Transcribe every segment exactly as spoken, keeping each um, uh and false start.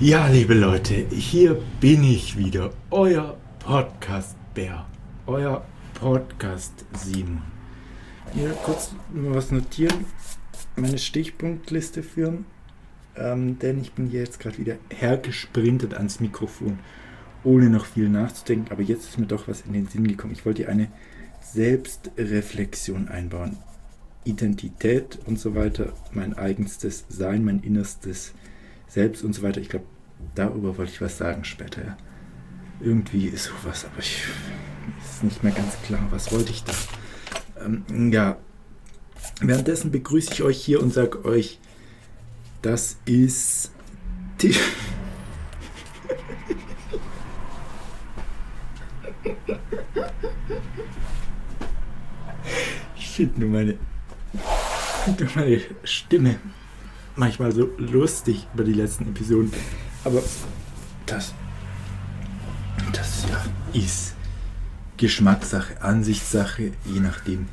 Ja, liebe Leute, hier bin ich wieder, euer Podcast-Bär, euer Podcast-Simon. Hier kurz mal was notieren, meine Stichpunktliste führen, ähm, denn ich bin hier jetzt gerade wieder hergesprintet ans Mikrofon, ohne noch viel nachzudenken, aber jetzt ist mir doch was in den Sinn gekommen. Ich wollte hier eine Selbstreflexion einbauen, Identität und so weiter, mein eigenstes Sein, mein innerstes Selbst und so weiter. Ich glaube, darüber wollte ich was sagen später. Ja. Irgendwie ist sowas, aber ich ist nicht mehr ganz klar, was wollte ich da. Ähm, ja, währenddessen begrüße ich euch hier und sage euch, das ist die ich finde nur meine, nur meine Stimme manchmal so lustig über die letzten Episoden, aber das, das ja, ist Geschmackssache, Ansichtssache, je nachdem.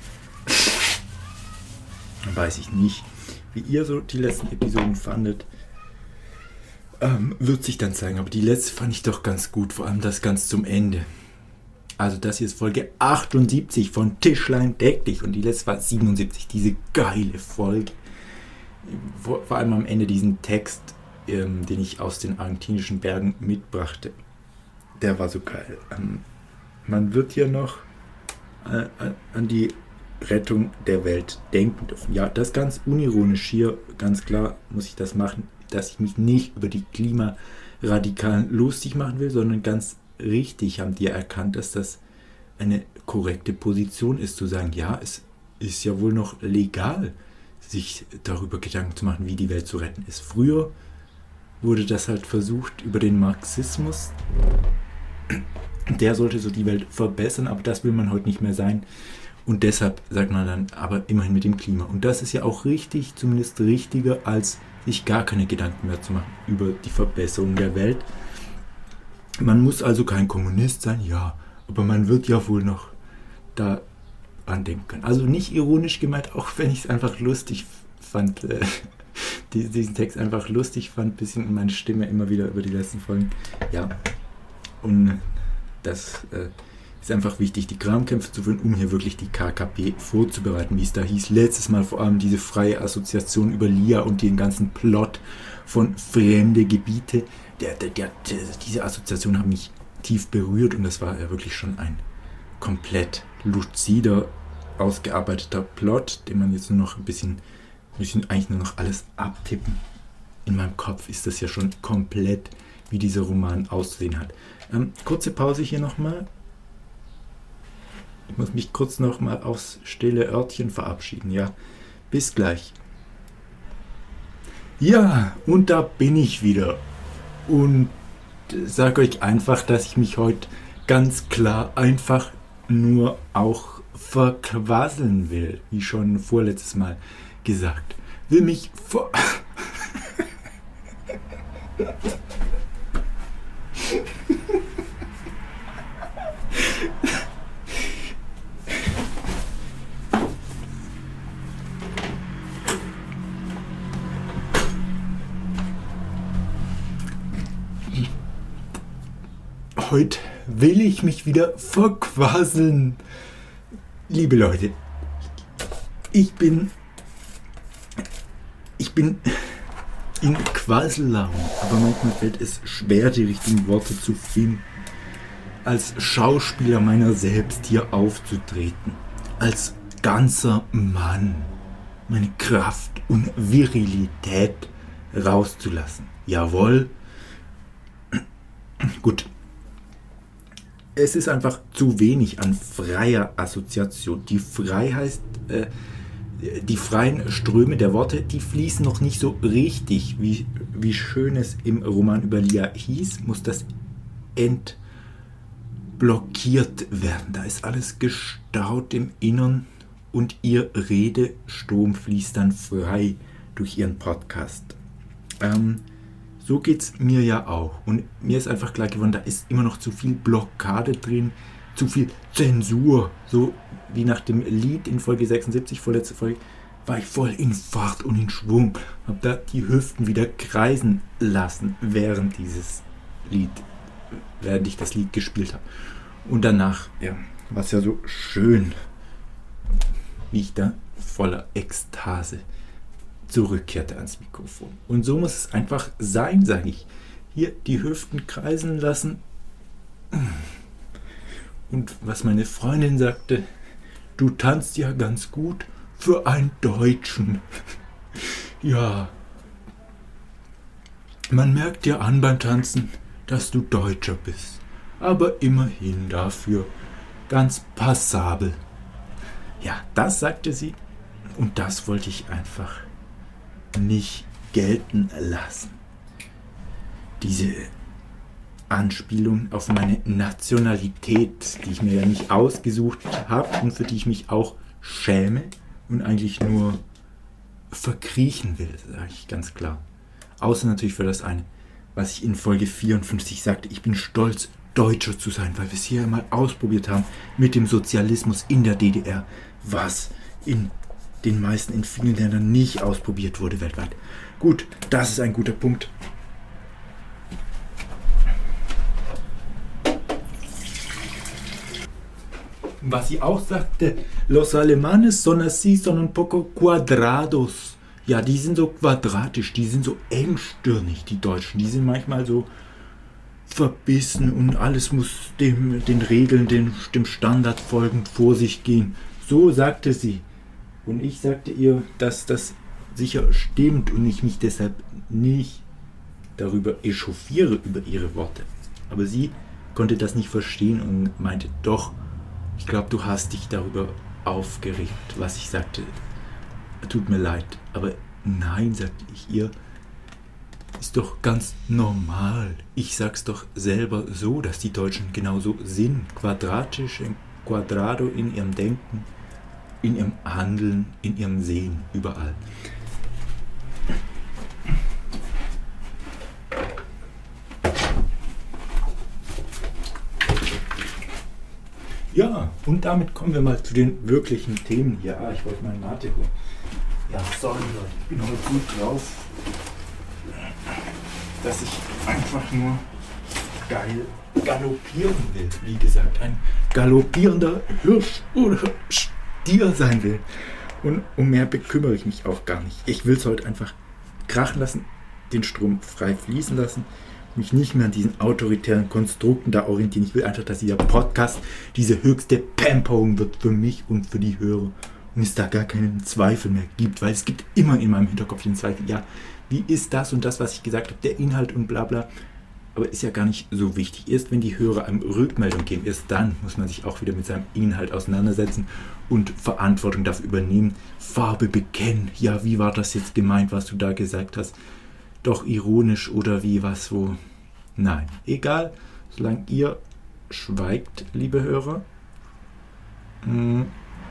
Weiß ich nicht, wie ihr so die letzten Episoden fandet, ähm, wird sich dann zeigen, aber die letzte fand ich doch ganz gut, vor allem das ganz zum Ende. Also das hier ist Folge achtundsiebzig von Tischlein deck dich und die letzte war siebenundsiebzig, diese geile Folge. Vor, vor allem am Ende diesen Text, ähm, den ich aus den argentinischen Bergen mitbrachte. Der war so geil. Ähm, man wird hier noch äh, an die Rettung der Welt denken dürfen. Ja, das ganz unironisch hier, ganz klar muss ich das machen, dass ich mich nicht über die Klimaradikalen lustig machen will, sondern ganz richtig haben die erkannt, dass das eine korrekte Position ist, zu sagen, ja, es ist ja wohl noch legal, sich darüber Gedanken zu machen, wie die Welt zu retten ist. Früher wurde das halt versucht über den Marxismus. Der sollte so die Welt verbessern, aber das will man heute nicht mehr sein. Und deshalb sagt man dann, aber immerhin mit dem Klima. Und das ist ja auch richtig, zumindest richtiger, als sich gar keine Gedanken mehr zu machen über die Verbesserung der Welt. Man muss also kein Kommunist sein, ja, aber man wird ja wohl noch da andenken können. Also nicht ironisch gemeint, auch wenn ich es einfach lustig fand, äh, diesen Text einfach lustig fand, bisschen meine Stimme immer wieder über die letzten Folgen. Ja, und das äh, ist einfach wichtig, die Grabenkämpfe zu führen, um hier wirklich die K K P vorzubereiten, wie es da hieß. Letztes Mal vor allem diese freie Assoziation über L I A und den ganzen Plot von fremde Gebiete. Der, der, der, der, diese Assoziation hat mich tief berührt und das war ja wirklich schon ein komplett luzider, ausgearbeiteter Plot, den man jetzt nur noch ein bisschen, müssen eigentlich nur noch alles abtippen. In meinem Kopf ist das ja schon komplett, wie dieser Roman auszusehen hat. Ähm, kurze Pause hier nochmal. Ich muss mich kurz nochmal aufs stille Örtchen verabschieden. Ja, bis gleich. Ja, und da bin ich wieder. Und sage euch einfach, dass ich mich heute ganz klar einfach nur auch verquasseln will, wie schon vorletztes Mal gesagt. Will mich ver... Heute will ich mich wieder verquasseln. Liebe Leute, ich bin ich bin in Quassellaune, aber manchmal fällt es schwer, die richtigen Worte zu finden. Als Schauspieler meiner selbst hier aufzutreten, als ganzer Mann, meine Kraft und Virilität rauszulassen. Jawohl. Gut. Es ist einfach zu wenig an freier Assoziation. Die frei heißt, äh, die freien Ströme der Worte, die fließen noch nicht so richtig, wie, wie schön es im Roman über L I A hieß, muss das entblockiert werden. Da ist alles gestaut im Innern und ihr Redestrom fließt dann frei durch ihren Podcast. Ähm, So geht es mir ja auch. Und mir ist einfach klar geworden, da ist immer noch zu viel Blockade drin, zu viel Zensur. So wie nach dem Lied in Folge sechsundsiebzig, vorletzte Folge, war ich voll in Fahrt und in Schwung. Hab da die Hüften wieder kreisen lassen, während dieses Lied, während ich das Lied gespielt habe. Und danach, ja, war es ja so schön, wie ich da voller Ekstase zurückkehrte ans Mikrofon. Und so muss es einfach sein, sage ich. Hier die Hüften kreisen lassen. Und was meine Freundin sagte, du tanzt ja ganz gut für einen Deutschen. Ja, man merkt dir an beim Tanzen, dass du Deutscher bist. Aber immerhin dafür ganz passabel. Ja, das sagte sie und das wollte ich einfach nicht gelten lassen. Diese Anspielung auf meine Nationalität, die ich mir ja nicht ausgesucht habe und für die ich mich auch schäme und eigentlich nur verkriechen will, sage ich ganz klar. Außer natürlich für das eine, was ich in Folge vierundfünfzig sagte, ich bin stolz, Deutscher zu sein, weil wir es hier mal ausprobiert haben mit dem Sozialismus in der D D R, was in den meisten, in vielen Ländern nicht ausprobiert wurde weltweit. Gut, das ist ein guter Punkt. Was sie auch sagte, los alemanes son así, son un poco cuadrados. Ja, die sind so quadratisch, die sind so engstirnig, die Deutschen. Die sind manchmal so verbissen und alles muss dem, den Regeln, dem, dem Standard folgend vor sich gehen. So sagte sie. Und ich sagte ihr, dass das sicher stimmt und ich mich deshalb nicht darüber echauffiere, über ihre Worte. Aber sie konnte das nicht verstehen und meinte, doch, ich glaube, du hast dich darüber aufgeregt, was ich sagte. Tut mir leid. Aber nein, sagte ich ihr, ist doch ganz normal. Ich sag's doch selber so, dass die Deutschen genauso sind. Quadratisch, quadrado in ihrem Denken, in ihrem Handeln, in ihrem Sehen, überall. Ja, und damit kommen wir mal zu den wirklichen Themen hier. Ah, ich wollte meinen Mate holen. Ja, sorry Leute, ich bin heute gut drauf, dass ich einfach nur geil galoppieren will. Wie gesagt, ein galoppierender Hirsch oder Stier sein will. Und um mehr bekümmere ich mich auch gar nicht. Ich will es heute einfach krachen lassen, den Strom frei fließen lassen, mich nicht mehr an diesen autoritären Konstrukten da orientieren. Ich will einfach, dass dieser Podcast diese höchste Pamperung wird für mich und für die Hörer. Und es da gar keinen Zweifel mehr gibt, weil es gibt immer in meinem Hinterkopf den Zweifel, ja, wie ist das und das, was ich gesagt habe, der Inhalt und bla bla. Aber ist ja gar nicht so wichtig. Erst wenn die Hörer einem Rückmeldung geben, erst dann muss man sich auch wieder mit seinem Inhalt auseinandersetzen und Verantwortung dafür übernehmen. Farbe bekennen. Ja, wie war das jetzt gemeint, was du da gesagt hast? Doch ironisch oder wie, was, wo? Nein, egal. Solange ihr schweigt, liebe Hörer, mh,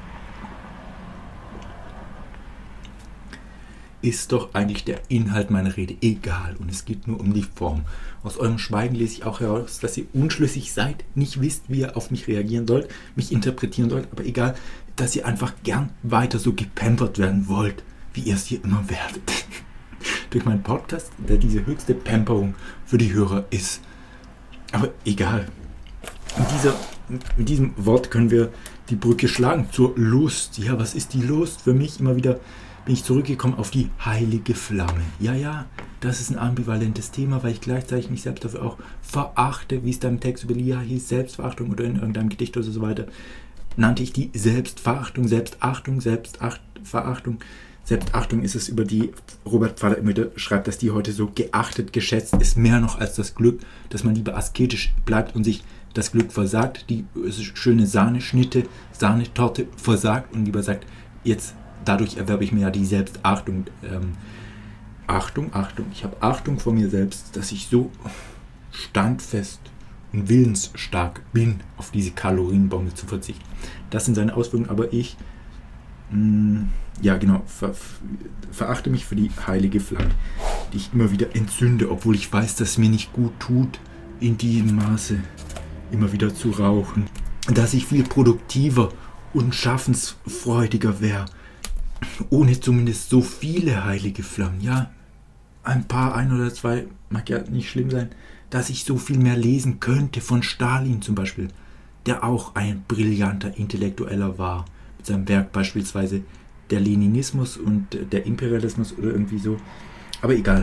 ist doch eigentlich der Inhalt meiner Rede egal und es geht nur um die Form. Aus eurem Schweigen lese ich auch heraus, dass ihr unschlüssig seid, nicht wisst, wie ihr auf mich reagieren sollt, mich interpretieren sollt, aber egal, dass ihr einfach gern weiter so gepampert werden wollt, wie ihr es hier immer werdet. Durch meinen Podcast, der diese höchste Pamperung für die Hörer ist. Aber egal. In, dieser, in diesem Wort können wir die Brücke schlagen zur Lust. Ja, was ist die Lust? Für mich immer wieder bin ich zurückgekommen auf die heilige Flamme. Ja, ja, das ist ein ambivalentes Thema, weil ich gleichzeitig mich selbst dafür auch verachte, wie es da im Text über Lia hieß, Selbstverachtung oder in irgendeinem Gedicht oder so weiter, nannte ich die Selbstverachtung, Selbstachtung, Selbstverachtung. Selbstachtung ist es, über die Robert Pfaller immer wieder schreibt, dass die heute so geachtet, geschätzt ist, mehr noch als das Glück, dass man lieber asketisch bleibt und sich das Glück versagt, die schöne Sahneschnitte, Sahnetorte versagt und lieber sagt, jetzt dadurch erwerbe ich mir ja die Selbstachtung. Ähm, Achtung, Achtung, ich habe Achtung vor mir selbst, dass ich so standfest und willensstark bin, auf diese Kalorienbombe zu verzichten. Das sind seine Auswirkungen, aber ich mh, ja genau, ver, verachte mich für die heilige Flamme, die ich immer wieder entzünde, obwohl ich weiß, dass es mir nicht gut tut, in diesem Maße immer wieder zu rauchen. Dass ich viel produktiver und schaffensfreudiger wäre, ohne zumindest so viele heilige Flammen, ja, ein paar, ein oder zwei, mag ja nicht schlimm sein, dass ich so viel mehr lesen könnte von Stalin zum Beispiel, der auch ein brillanter Intellektueller war, mit seinem Werk beispielsweise der Leninismus und der Imperialismus oder irgendwie so. Aber egal.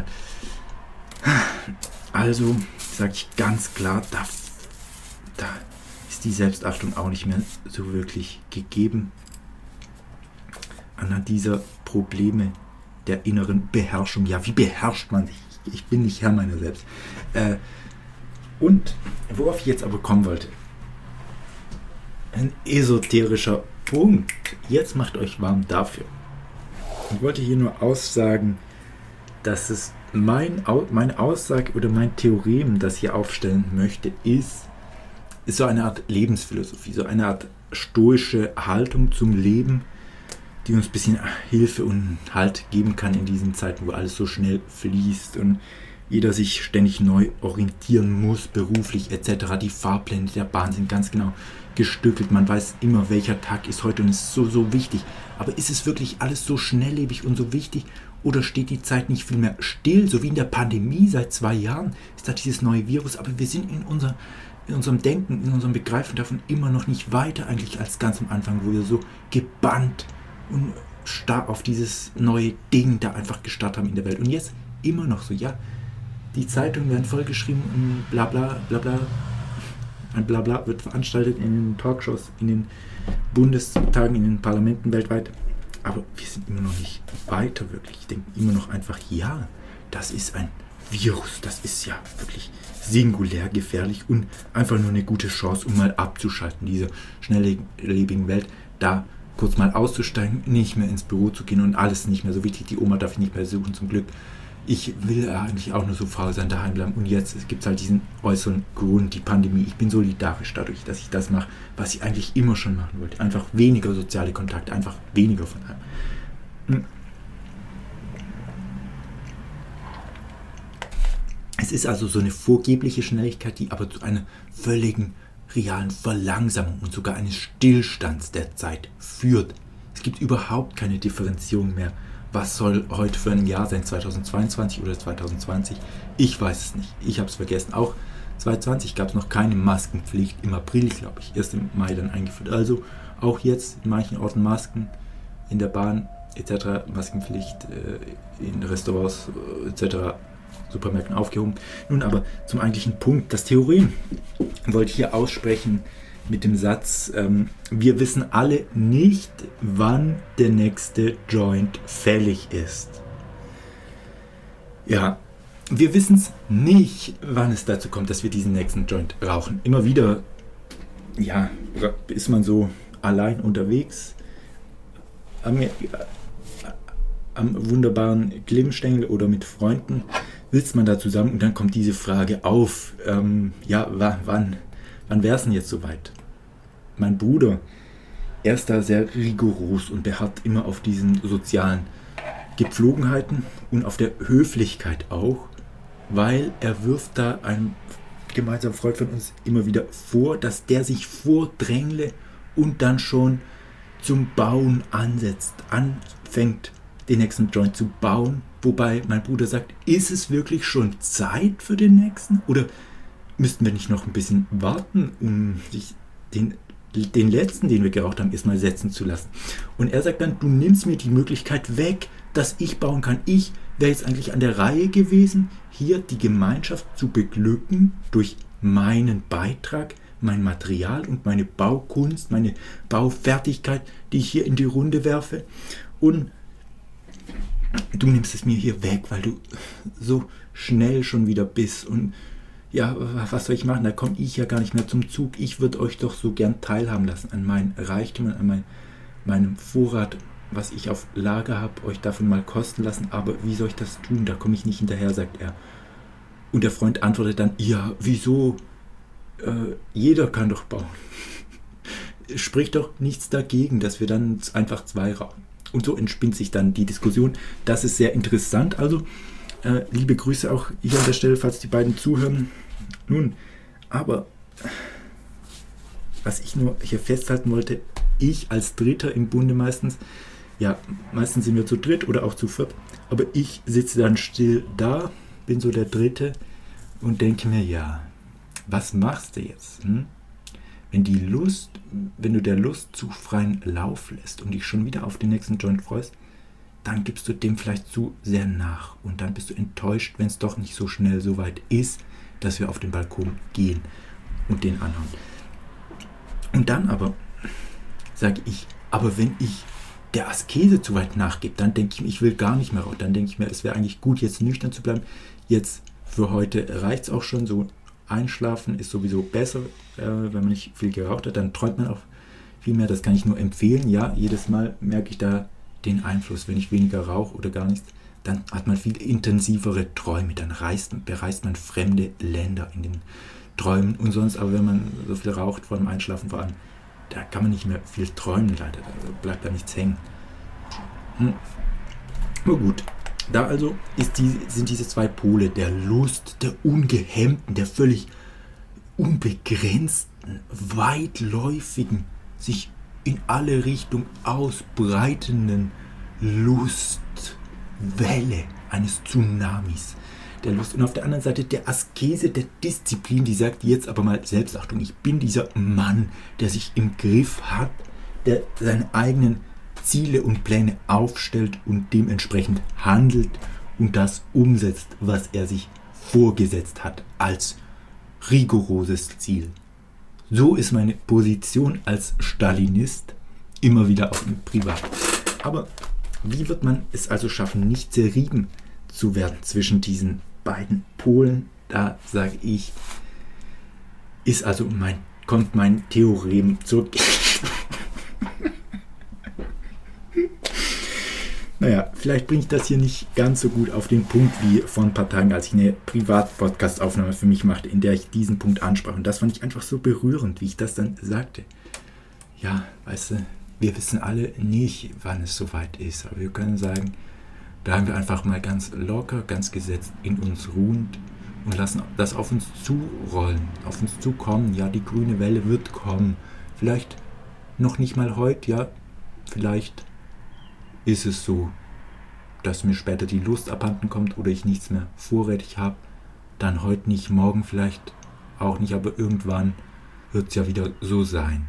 Also sage ich ganz klar, da, da ist die Selbstachtung auch nicht mehr so wirklich gegeben. Anhand dieser Probleme der inneren Beherrschung. Ja, wie beherrscht man sich? Ich bin nicht Herr meiner selbst. Äh, und worauf ich jetzt aber kommen wollte. Ein esoterischer Punkt. Jetzt macht euch warm dafür. Ich wollte hier nur aussagen, dass es mein, meine Aussage oder mein Theorem, das ich hier aufstellen möchte, ist, ist so eine Art Lebensphilosophie, so eine Art stoische Haltung zum Leben, die uns ein bisschen Hilfe und Halt geben kann in diesen Zeiten, wo alles so schnell fließt und jeder sich ständig neu orientieren muss, beruflich et cetera. Die Fahrpläne der Bahn sind ganz genau gestückelt. Man weiß immer, welcher Tag ist heute und es ist so, so wichtig. Aber ist es wirklich alles so schnelllebig und so wichtig? Oder steht die Zeit nicht viel mehr still, so wie in der Pandemie seit zwei Jahren? Ist da dieses neue Virus? Aber wir sind in, unser, in unserem Denken, in unserem Begreifen davon immer noch nicht weiter eigentlich als ganz am Anfang, wo wir so gebannt und starr auf dieses neue Ding da einfach gestartet haben in der Welt. Und jetzt immer noch so, ja, die Zeitungen werden vollgeschrieben und bla bla bla bla. Ein Blabla wird veranstaltet in den Talkshows, in den Bundestagen, in den Parlamenten weltweit. Aber wir sind immer noch nicht weiter wirklich. Ich denke immer noch einfach, ja, das ist ein Virus. Das ist ja wirklich singulär gefährlich und einfach nur eine gute Chance, um mal abzuschalten, diese schnelllebigen Welt, da kurz mal auszusteigen, nicht mehr ins Büro zu gehen und alles nicht mehr so wichtig. Die Oma darf ich nicht mehr besuchen, zum Glück. Ich will eigentlich auch nur so faul sein, daheim bleiben. Und jetzt gibt es halt diesen äußeren Grund, die Pandemie. Ich bin solidarisch dadurch, dass ich das mache, was ich eigentlich immer schon machen wollte. Einfach weniger soziale Kontakte, einfach weniger von allem. Es ist also so eine vorgebliche Schnelligkeit, die aber zu einer völligen, realen Verlangsamung und sogar eines Stillstands der Zeit führt. Es gibt überhaupt keine Differenzierung mehr. Was soll heute für ein Jahr sein, zweitausendzweiundzwanzig oder zweitausendzwanzig? Ich weiß es nicht. Ich habe es vergessen. Auch zweitausendzwanzig gab es noch keine Maskenpflicht. Im April, glaube ich, erst im Mai dann eingeführt. Also auch jetzt in manchen Orten Masken, in der Bahn et cetera. Maskenpflicht äh, in Restaurants äh, et cetera. Supermärkten aufgehoben. Nun aber zum eigentlichen Punkt. Das Theorem wollte ich hier aussprechen mit dem Satz, ähm, wir wissen alle nicht, wann der nächste Joint fällig ist. Ja, wir wissen es nicht, wann es dazu kommt, dass wir diesen nächsten Joint rauchen. Immer wieder, ja, ist man so allein unterwegs am, am wunderbaren Glimmstängel oder mit Freunden, sitzt man da zusammen und dann kommt diese Frage auf, ähm, ja, wann, wann wäre es denn jetzt soweit? Mein Bruder, er ist da sehr rigoros und beharrt immer auf diesen sozialen Gepflogenheiten und auf der Höflichkeit auch, weil er wirft da einem gemeinsamen Freund von uns immer wieder vor, dass der sich vordrängle und dann schon zum Bauen ansetzt, anfängt, den nächsten Joint zu bauen. Wobei mein Bruder sagt, ist es wirklich schon Zeit für den nächsten? Oder müssten wir nicht noch ein bisschen warten, um sich den den letzten, den wir geraucht haben, erstmal setzen zu lassen. Und er sagt dann, du nimmst mir die Möglichkeit weg, dass ich bauen kann. Ich wäre jetzt eigentlich an der Reihe gewesen, hier die Gemeinschaft zu beglücken durch meinen Beitrag, mein Material und meine Baukunst, meine Baufertigkeit, die ich hier in die Runde werfe. Und du nimmst es mir hier weg, weil du so schnell schon wieder bist. Und ja, was soll ich machen? Da komme ich ja gar nicht mehr zum Zug. Ich würde euch doch so gern teilhaben lassen an meinen Reichtümern, an mein, meinem Vorrat, was ich auf Lager habe, euch davon mal kosten lassen. Aber wie soll ich das tun? Da komme ich nicht hinterher, sagt er. Und der Freund antwortet dann, ja, wieso? Äh, jeder kann doch bauen. Spricht doch nichts dagegen, dass wir dann einfach zwei rauchen. Und so entspinnt sich dann die Diskussion. Das ist sehr interessant. Also, äh, liebe Grüße auch hier an der Stelle, falls die beiden zuhören. Nun, aber was ich nur hier festhalten wollte, ich als Dritter im Bunde meistens, ja, meistens sind wir zu dritt oder auch zu viert, aber ich sitze dann still da, bin so der Dritte und denke mir, ja, was machst du jetzt? Hm? Wenn die Lust, wenn du der Lust zu freien Lauf lässt und dich schon wieder auf den nächsten Joint freust, dann gibst du dem vielleicht zu sehr nach und dann bist du enttäuscht, wenn es doch nicht so schnell so weit ist, dass wir auf den Balkon gehen und den anhauen. Und dann aber sage ich, aber wenn ich der Askese zu weit nachgebe, dann denke ich mir, ich will gar nicht mehr raus. Dann denke ich mir, es wäre eigentlich gut, jetzt nüchtern zu bleiben. Jetzt für heute reicht es auch schon. So einschlafen ist sowieso besser, äh, wenn man nicht viel geraucht hat. Dann träumt man auch viel mehr. Das kann ich nur empfehlen. Ja, jedes Mal merke ich da den Einfluss. Wenn ich weniger rauche oder gar nichts, dann hat man viel intensivere Träume. Dann reist, bereist man fremde Länder in den Träumen und sonst. Aber wenn man so viel raucht vor dem Einschlafen vor allem, da kann man nicht mehr viel träumen, leider. Da bleibt da nichts hängen. Hm. Aber gut, da also ist die, sind diese zwei Pole der Lust, der ungehemmten, der völlig unbegrenzten, weitläufigen, sich in alle Richtungen ausbreitenden Lustwelle eines Tsunamis. Der Lust und auf der anderen Seite der Askese, der Disziplin, die sagt jetzt aber mal Selbstachtung, ich bin dieser Mann, der sich im Griff hat, der seine eigenen Ziele und Pläne aufstellt und dementsprechend handelt und das umsetzt, was er sich vorgesetzt hat als rigoroses Ziel. So ist meine Position als Stalinist immer wieder auch im Privat. Aber wie wird man es also schaffen, nicht zerrieben zu werden zwischen diesen beiden Polen? Da sage ich, ist also mein, kommt mein Theorem zurück. Naja, vielleicht bringe ich das hier nicht ganz so gut auf den Punkt wie vor ein paar Tagen, als ich eine Privat-Podcast-Aufnahme für mich machte, in der ich diesen Punkt ansprach. Und das fand ich einfach so berührend, wie ich das dann sagte. Ja, weißt du, wir wissen alle nicht, wann es soweit ist. Aber wir können sagen, bleiben wir einfach mal ganz locker, ganz gesetzt in uns ruhend und lassen das auf uns zurollen, auf uns zukommen. Ja, die grüne Welle wird kommen. Vielleicht noch nicht mal heute, ja, vielleicht ist es so, dass mir später die Lust abhanden kommt oder ich nichts mehr vorrätig habe. Dann heute nicht, morgen vielleicht auch nicht, aber irgendwann wird es ja wieder so sein.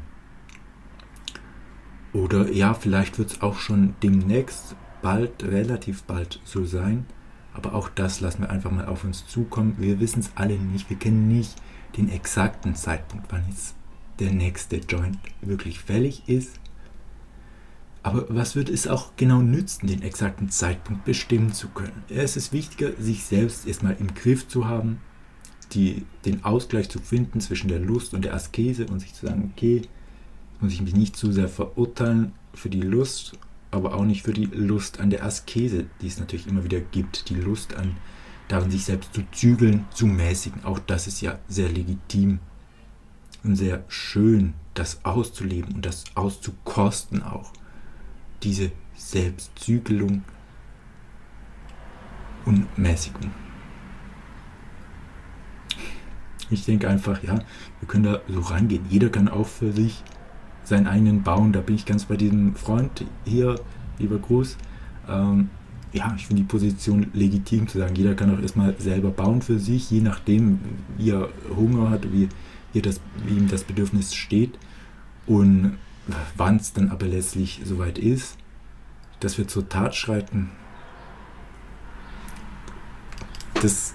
Oder ja, vielleicht wird es auch schon demnächst bald, relativ bald so sein. Aber auch das lassen wir einfach mal auf uns zukommen. Wir wissen es alle nicht. Wir kennen nicht den exakten Zeitpunkt, wann jetzt der nächste Joint wirklich fällig ist. Aber was wird es auch genau nützen, den exakten Zeitpunkt bestimmen zu können? Es ist wichtiger, sich selbst erstmal im Griff zu haben, die, den Ausgleich zu finden zwischen der Lust und der Askese und sich zu sagen, okay, muss ich mich nicht zu sehr verurteilen für die Lust, aber auch nicht für die Lust an der Askese, die es natürlich immer wieder gibt. Die Lust an, darin sich selbst zu zügeln, zu mäßigen. Auch das ist ja sehr legitim und sehr schön, das auszuleben und das auszukosten auch. Diese Selbstzügelung und Mäßigung. Ich denke einfach, ja, wir können da so reingehen. Jeder kann auch für sich seinen eigenen bauen. Da bin ich ganz bei diesem Freund hier, lieber Gruß. Ähm, ja, ich finde die Position legitim zu sagen, jeder kann auch erstmal selber bauen für sich, je nachdem, wie er Hunger hat, wie, wie, das, wie ihm das Bedürfnis steht. Und wann es dann aber letztlich soweit ist, dass wir zur Tat schreiten, das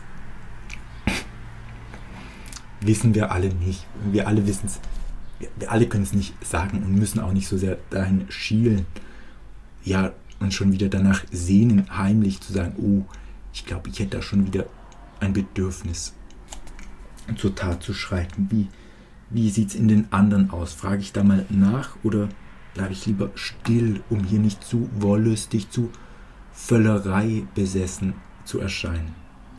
wissen wir alle nicht. Wir alle wissen es, wir, wir alle können es nicht sagen und müssen auch nicht so sehr dahin schielen, ja, und schon wieder danach sehnen, heimlich zu sagen, oh, ich glaube, ich hätte da schon wieder ein Bedürfnis, zur Tat zu schreiten. Wie Wie sieht es in den anderen aus? Frage ich da mal nach oder bleibe ich lieber still, um hier nicht zu wollüstig, zu Völlerei besessen zu erscheinen?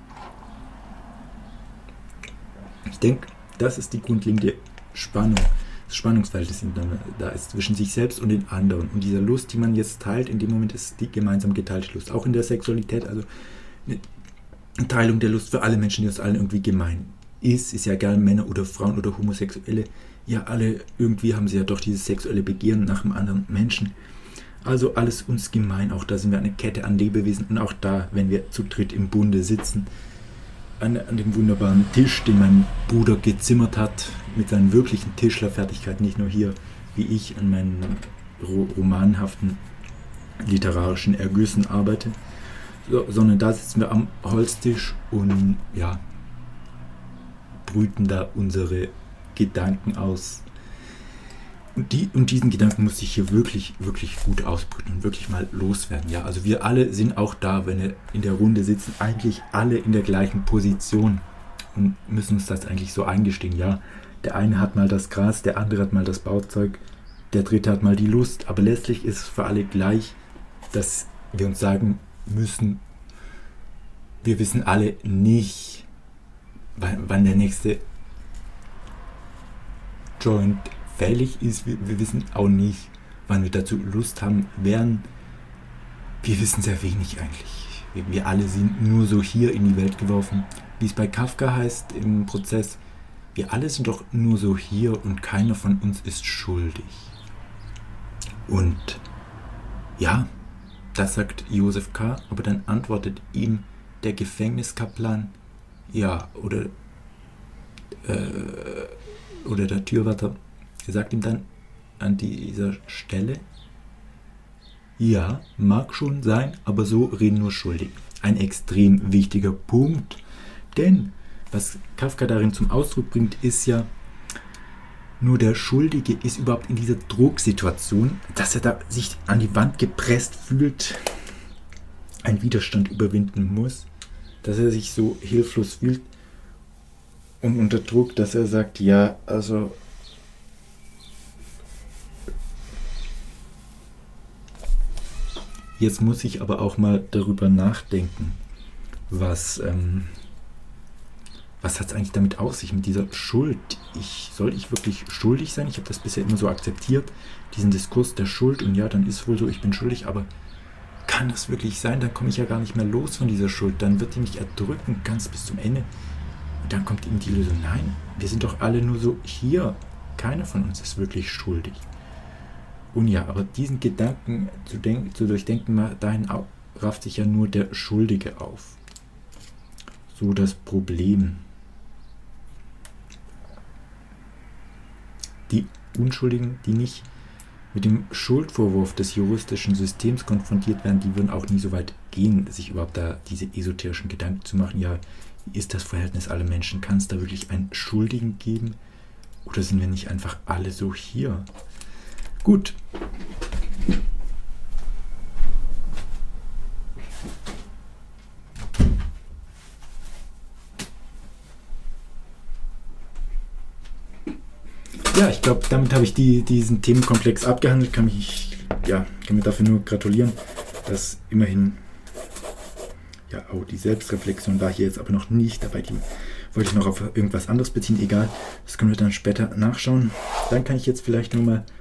Ich denke, das ist die grundlegende Spannung, das Spannungsfeld, das da ist zwischen sich selbst und den anderen. Und dieser Lust, die man jetzt teilt, in dem Moment ist die gemeinsam geteilte Lust. Auch in der Sexualität, also eine Teilung der Lust für alle Menschen, die uns allen irgendwie gemein ist, ist ja egal, Männer oder Frauen oder Homosexuelle, ja alle irgendwie haben sie ja doch dieses sexuelle Begehren nach einem anderen Menschen. Also alles uns gemein, auch da sind wir eine Kette an Lebewesen und auch da, wenn wir zu dritt im Bunde sitzen, an, an dem wunderbaren Tisch, den mein Bruder gezimmert hat, mit seinen wirklichen Tischlerfertigkeiten, nicht nur hier, wie ich an meinen ro- romanhaften literarischen Ergüssen arbeite, so, sondern da sitzen wir am Holztisch und ja, brüten da unsere Gedanken aus. Und, die, und diesen Gedanken muss ich hier wirklich, wirklich gut ausbrüten und wirklich mal loswerden. Ja, also wir alle sind auch da, wenn wir in der Runde sitzen, eigentlich alle in der gleichen Position und müssen uns das eigentlich so eingestehen. Ja, der eine hat mal das Gras, der andere hat mal das Bauzeug, der dritte hat mal die Lust. Aber letztlich ist es für alle gleich, dass wir uns sagen müssen, wir wissen alle nicht, wann, wann der nächste Joint fällig ist. Wir, wir wissen auch nicht, wann wir dazu Lust haben werden. Wir wissen sehr wenig eigentlich. Wir, wir alle sind nur so hier in die Welt geworfen. Wie es bei Kafka heißt im Prozess, wir alle sind doch nur so hier und keiner von uns ist schuldig. Und ja, das sagt Josef K., aber dann antwortet ihm der Gefängniskaplan, ja, oder, äh, oder der Türwärter, er sagt ihm dann an dieser Stelle, ja, mag schon sein, aber so reden nur schuldig. Ein extrem wichtiger Punkt, denn was Kafka darin zum Ausdruck bringt, ist ja, nur der Schuldige ist überhaupt in dieser Drucksituation, dass er da sich an die Wand gepresst fühlt, einen Widerstand überwinden muss, dass er sich so hilflos fühlt und unter Druck, dass er sagt, ja, also jetzt muss ich aber auch mal darüber nachdenken, was, ähm, was hat es eigentlich damit auf sich, mit dieser Schuld? Ich, soll ich wirklich schuldig sein? Ich habe das bisher immer so akzeptiert, diesen Diskurs der Schuld, und ja, dann ist wohl so, ich bin schuldig, aber kann das wirklich sein? Dann komme ich ja gar nicht mehr los von dieser Schuld, dann wird die mich erdrücken, ganz bis zum Ende. Und dann kommt eben die Lösung, nein, wir sind doch alle nur so hier, keiner von uns ist wirklich schuldig. Und ja, aber diesen Gedanken zu, denk- zu durchdenken, dahin rafft sich ja nur der Schuldige auf. So das Problem. Die Unschuldigen, die nicht mit dem Schuldvorwurf des juristischen Systems konfrontiert werden, die würden auch nie so weit gehen, sich überhaupt da diese esoterischen Gedanken zu machen. Ja, wie ist das Verhältnis aller Menschen? Kann es da wirklich einen Schuldigen geben? Oder sind wir nicht einfach alle so hier? Gut. Ja, ich glaube, damit habe ich die, diesen Themenkomplex abgehandelt. Kann mich, ja, kann mir dafür nur gratulieren, dass immerhin, ja, oh, die Selbstreflexion war hier jetzt aber noch nicht dabei. Die wollte ich noch auf irgendwas anderes beziehen. Egal, das können wir dann später nachschauen. Dann kann ich jetzt vielleicht nur mal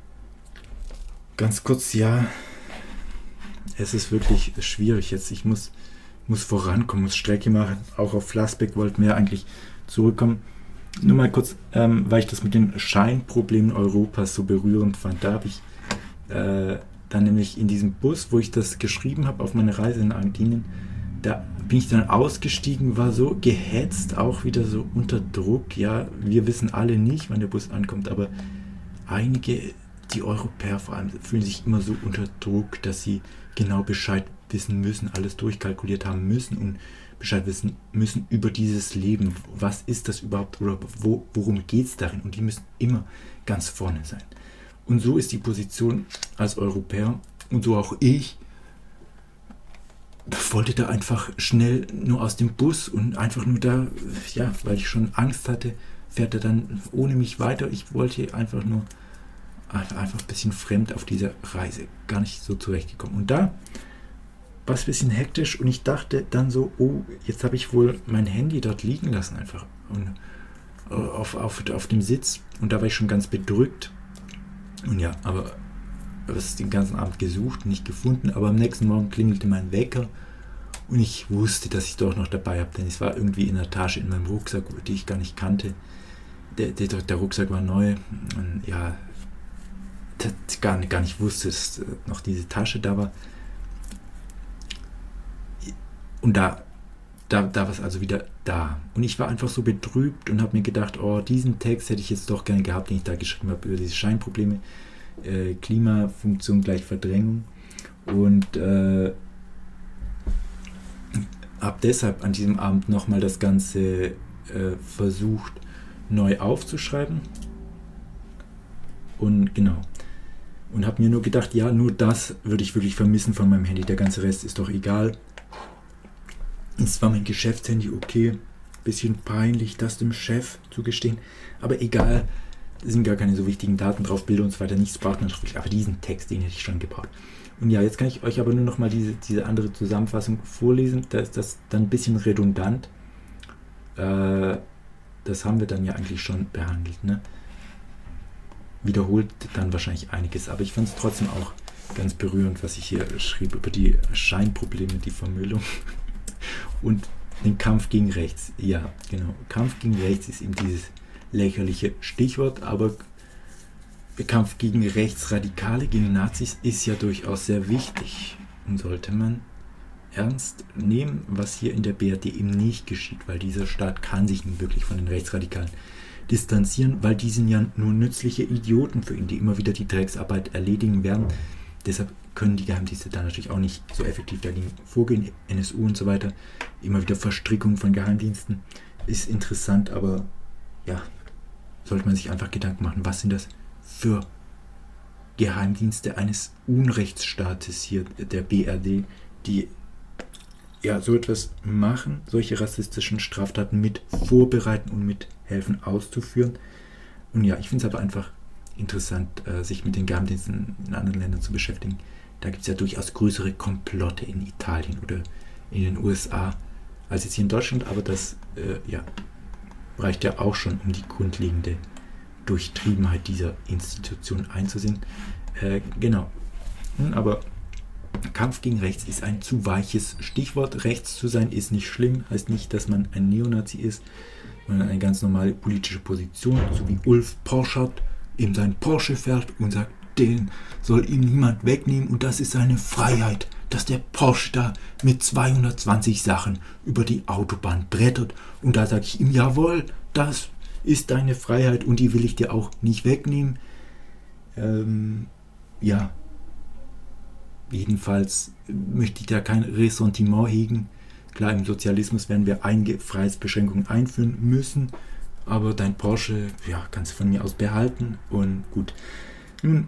ganz kurz, ja, es ist wirklich schwierig jetzt. Ich muss, muss vorankommen, muss Strecke machen. Auch auf Flassbeck wollten wir eigentlich zurückkommen. Nur mal kurz, ähm, weil ich das mit den Scheinproblemen Europas so berührend fand. Da habe ich äh, dann nämlich in diesem Bus, wo ich das geschrieben habe auf meine Reise in Argentinien, da bin ich dann ausgestiegen, war so gehetzt, auch wieder so unter Druck. Ja, wir wissen alle nicht, wann der Bus ankommt, aber einige, die Europäer vor allem, fühlen sich immer so unter Druck, dass sie genau Bescheid wissen müssen, alles durchkalkuliert haben müssen und Bescheid wissen müssen über dieses Leben. Was ist das überhaupt oder wo, worum geht es darin? Und die müssen immer ganz vorne sein. Und so ist die Position als Europäer und so auch ich. Wollte da einfach schnell nur aus dem Bus und einfach nur da, ja, weil ich schon Angst hatte, fährt er dann ohne mich weiter. Ich wollte einfach nur einfach ein bisschen fremd auf dieser Reise, gar nicht so zurechtgekommen. Und da war es ein bisschen hektisch und ich dachte dann so, oh, jetzt habe ich wohl mein Handy dort liegen lassen einfach und auf, auf, auf dem Sitz, und da war ich schon ganz bedrückt. Und ja, aber es ist den ganzen Abend gesucht, nicht gefunden, aber am nächsten Morgen klingelte mein Wecker und ich wusste, dass ich es doch noch dabei habe, denn es war irgendwie in der Tasche in meinem Rucksack, die ich gar nicht kannte. Der, der, der Rucksack war neu und ja, gar nicht, gar nicht wusste, dass noch diese Tasche da war. Und da, da, da war es also wieder da. Und ich war einfach so betrübt und habe mir gedacht, oh, diesen Text hätte ich jetzt doch gerne gehabt, den ich da geschrieben habe, über diese Scheinprobleme, äh, Klimafunktion gleich Verdrängung. Und äh, habe deshalb an diesem Abend nochmal das Ganze äh, versucht, neu aufzuschreiben. Und genau. Und habe mir nur gedacht, ja, nur das würde ich wirklich vermissen von meinem Handy. Der ganze Rest ist doch egal. Es war mein Geschäftshandy, okay. Bisschen peinlich, das dem Chef zu gestehen. Aber egal, es sind gar keine so wichtigen Daten drauf, Bilder und so weiter. Nichts braucht man wirklich. Aber diesen Text, den hätte ich schon gebraucht. Und ja, jetzt kann ich euch aber nur noch mal diese, diese andere Zusammenfassung vorlesen. Da ist das dann ein bisschen redundant. Äh, das haben wir dann ja eigentlich schon behandelt, ne? Wiederholt dann wahrscheinlich einiges. Aber ich fand es trotzdem auch ganz berührend, was ich hier schrieb über die Scheinprobleme, die Vermüllung und den Kampf gegen rechts. Ja, genau. Kampf gegen rechts ist eben dieses lächerliche Stichwort, aber der Kampf gegen Rechtsradikale, gegen Nazis ist ja durchaus sehr wichtig und sollte man ernst nehmen, was hier in der B R D eben nicht geschieht, weil dieser Staat kann sich nicht wirklich von den Rechtsradikalen distanzieren, weil die sind ja nur nützliche Idioten für ihn, die immer wieder die Drecksarbeit erledigen werden. Deshalb können die Geheimdienste da natürlich auch nicht so effektiv dagegen vorgehen, N S U und so weiter. Immer wieder Verstrickung von Geheimdiensten ist interessant, aber ja, sollte man sich einfach Gedanken machen, was sind das für Geheimdienste eines Unrechtsstaates hier, der B R D, die ja so etwas machen, solche rassistischen Straftaten mit vorbereiten und mit helfen auszuführen. Und ja, ich finde es aber einfach interessant, äh, sich mit den Geheimdiensten in anderen Ländern zu beschäftigen. Da gibt es ja durchaus größere Komplotte in Italien oder in den U S A als jetzt hier in Deutschland, aber das äh, ja, reicht ja auch schon, um die grundlegende Durchtriebenheit dieser Institution einzusehen. Äh, genau. Hm, aber Kampf gegen rechts ist ein zu weiches Stichwort. Rechts zu sein ist nicht schlimm, heißt nicht, dass man ein Neonazi ist, sondern eine ganz normale politische Position, so wie Ulf Porschert in seinen Porsche fährt und sagt, den soll ihm niemand wegnehmen und das ist seine Freiheit, dass der Porsche da mit zweihundertzwanzig Sachen über die Autobahn brettert und da sage ich ihm, jawohl, das ist deine Freiheit und die will ich dir auch nicht wegnehmen. Ähm, ja, jedenfalls möchte ich da kein Ressentiment hegen. Klar, im Sozialismus werden wir einige Freiheitsbeschränkungen einführen müssen, aber dein Porsche, ja, kannst du von mir aus behalten und gut. Nun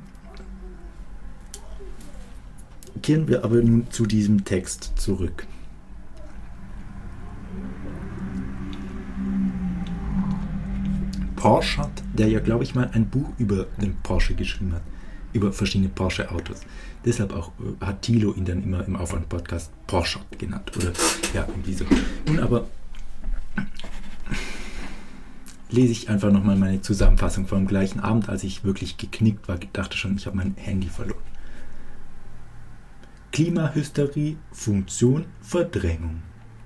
kehren wir aber nun zu diesem Text zurück. Porschert, der ja, glaube ich, mal ein Buch über den Porsche geschrieben hat, über verschiedene Porsche-Autos. Deshalb auch äh, hat Thilo ihn dann immer im Aufwand-Podcast Porschert genannt. Oder ja, irgendwie so. Nun aber lese ich einfach nochmal meine Zusammenfassung vom gleichen Abend, als ich wirklich geknickt war, dachte schon, ich habe mein Handy verloren. Klimahysterie, Funktion, Verdrängung.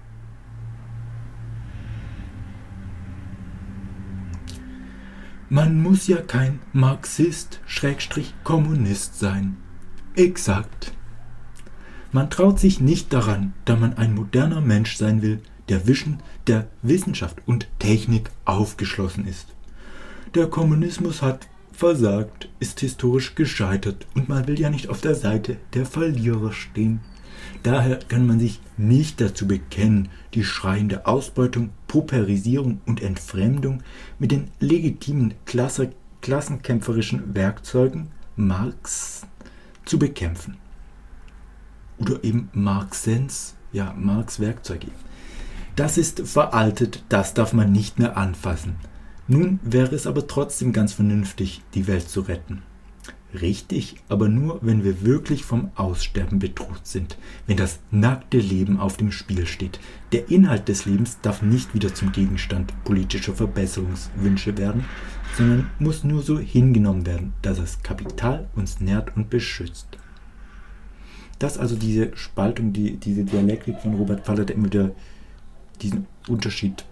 Man muss ja kein Marxist, Schrägstrich Kommunist sein. Exakt. Man traut sich nicht daran, da man ein moderner Mensch sein will, der Wischen der Wissenschaft und Technik aufgeschlossen ist. Der Kommunismus hat versagt, ist historisch gescheitert und man will ja nicht auf der Seite der Verlierer stehen. Daher kann man sich nicht dazu bekennen, die schreiende Ausbeutung, Pauperisierung und Entfremdung mit den legitimen Klasse, klassenkämpferischen Werkzeugen Marx zu bekämpfen. Oder eben Marxens, ja, Marx Werkzeuge. Das ist veraltet, das darf man nicht mehr anfassen. Nun wäre es aber trotzdem ganz vernünftig, die Welt zu retten. Richtig, aber nur, wenn wir wirklich vom Aussterben bedroht sind, wenn das nackte Leben auf dem Spiel steht. Der Inhalt des Lebens darf nicht wieder zum Gegenstand politischer Verbesserungswünsche werden, sondern muss nur so hingenommen werden, dass das Kapital uns nährt und beschützt. Das also diese Spaltung, die, diese Dialektik von Robert Pfaller, der immer wieder diesen Unterschied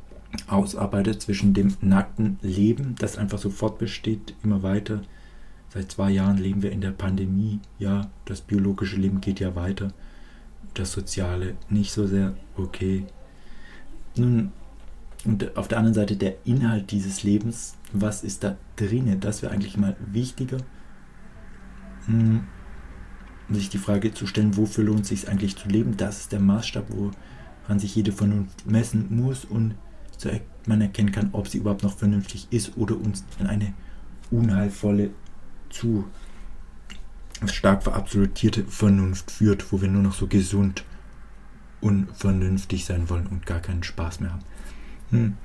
ausarbeitet zwischen dem nackten Leben, das einfach so fortbesteht, immer weiter Seit zwei Jahren leben wir in der Pandemie. Ja, das biologische Leben geht ja weiter. Das Soziale nicht so sehr. Okay. Nun, und auf der anderen Seite der Inhalt dieses Lebens. Was ist da drin? Das wäre eigentlich mal wichtiger. Hm, sich die Frage zu stellen, wofür lohnt es sich eigentlich zu leben? Das ist der Maßstab, woran sich jede Vernunft messen muss und so man erkennen kann, ob sie überhaupt noch vernünftig ist oder uns in eine unheilvolle, zu stark verabsolutierte Vernunft führt, wo wir nur noch so gesund und vernünftig sein wollen und gar keinen Spaß mehr haben. Hm.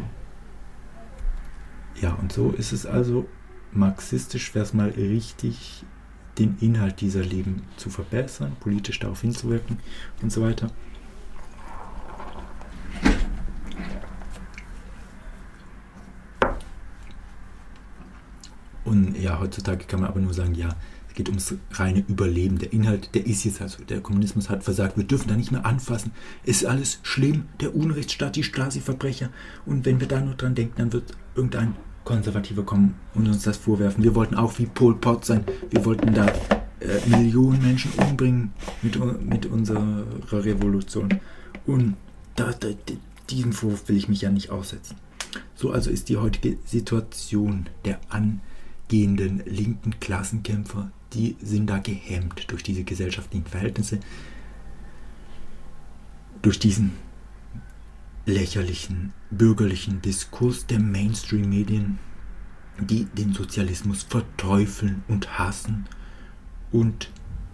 Ja, und so ist es also, marxistisch wäre es mal richtig, den Inhalt dieser Leben zu verbessern, politisch darauf hinzuwirken und so weiter. Und ja, heutzutage kann man aber nur sagen, ja, es geht ums reine Überleben. Der Inhalt, der ist jetzt also, der Kommunismus hat versagt, wir dürfen da nicht mehr anfassen. Es ist alles schlimm, der Unrechtsstaat, die Stasi-Verbrecher. Und wenn wir da nur dran denken, dann wird irgendein Konservativer kommen und uns das vorwerfen. Wir wollten auch wie Pol Pot sein. Wir wollten da äh, Millionen Menschen umbringen mit, mit unserer Revolution. Und da, da, diesem Vorwurf will ich mich ja nicht aussetzen. So also ist die heutige Situation der angehenden linken Klassenkämpfer, die sind da gehemmt durch diese gesellschaftlichen Verhältnisse, durch diesen lächerlichen bürgerlichen Diskurs der Mainstream-Medien, die den Sozialismus verteufeln und hassen und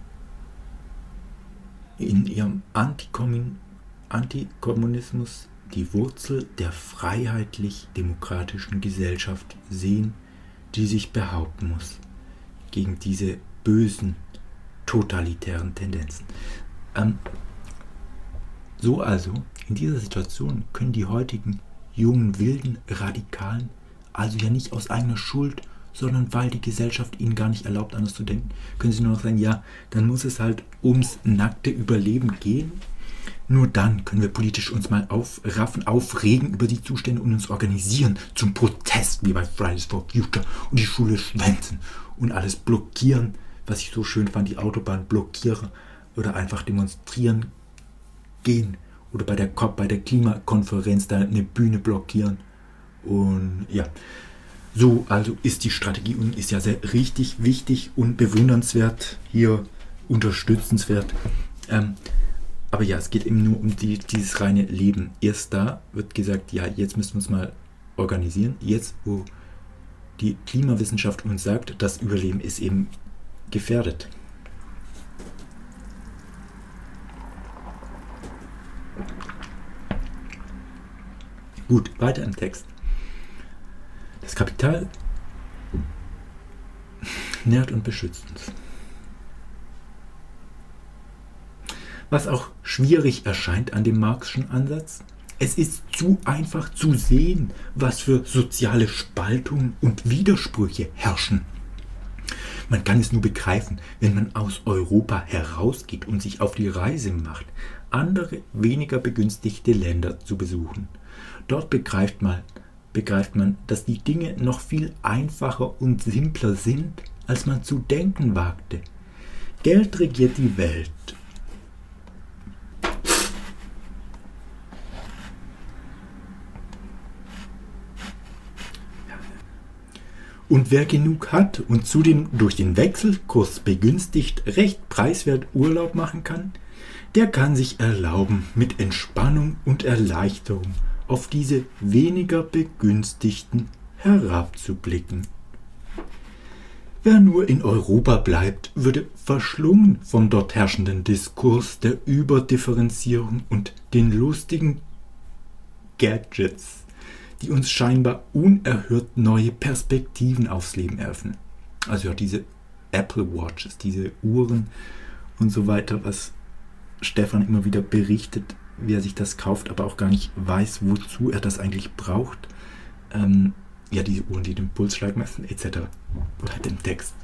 in ihrem Antikommun- Antikommunismus die Wurzel der freiheitlich-demokratischen Gesellschaft sehen, die sich behaupten muss gegen diese bösen, totalitären Tendenzen. Ähm, so also, in dieser Situation können die heutigen jungen, wilden Radikalen also ja nicht aus eigener Schuld, sondern weil die Gesellschaft ihnen gar nicht erlaubt, anders zu denken, können sie nur noch sagen, ja, dann muss es halt ums nackte Überleben gehen. Nur dann können wir politisch uns mal aufraffen, aufregen über die Zustände und uns organisieren zum Protest, wie bei Fridays for Future, und die Schule schwänzen und alles blockieren, was ich so schön fand, die Autobahn blockieren oder einfach demonstrieren gehen oder bei der C O P, bei der Klimakonferenz da eine Bühne blockieren. Und ja, so also ist die Strategie und ist ja sehr richtig, wichtig und bewundernswert, hier unterstützenswert. Ähm, aber ja, es geht eben nur um die, dieses reine Leben. Erst da wird gesagt, ja, jetzt müssen wir uns mal organisieren. Jetzt, wo die Klimawissenschaft uns sagt, das Überleben ist eben gefährdet. Gut, weiter im Text. Das Kapital nährt und beschützt uns. Was auch schwierig erscheint an dem Marxischen Ansatz, es ist zu einfach zu sehen, was für soziale Spaltungen und Widersprüche herrschen. Man kann es nur begreifen, wenn man aus Europa herausgeht und sich auf die Reise macht, andere, weniger begünstigte Länder zu besuchen. Dort begreift man, begreift man, dass die Dinge noch viel einfacher und simpler sind, als man zu denken wagte. Geld regiert die Welt. Und wer genug hat und zudem durch den Wechselkurs begünstigt recht preiswert Urlaub machen kann, der kann sich erlauben, mit Entspannung und Erleichterung auf diese weniger Begünstigten herabzublicken. Wer nur in Europa bleibt, würde verschlungen vom dort herrschenden Diskurs der Überdifferenzierung und den lustigen Gadgets, die uns scheinbar unerhört neue Perspektiven aufs Leben eröffnen. Also ja, diese Apple Watches, diese Uhren und so weiter, was Stefan immer wieder berichtet, wie er sich das kauft, aber auch gar nicht weiß, wozu er das eigentlich braucht. Ähm, ja, diese Uhren, die den Pulsschlag messen, et cetera. Oder halt im Text.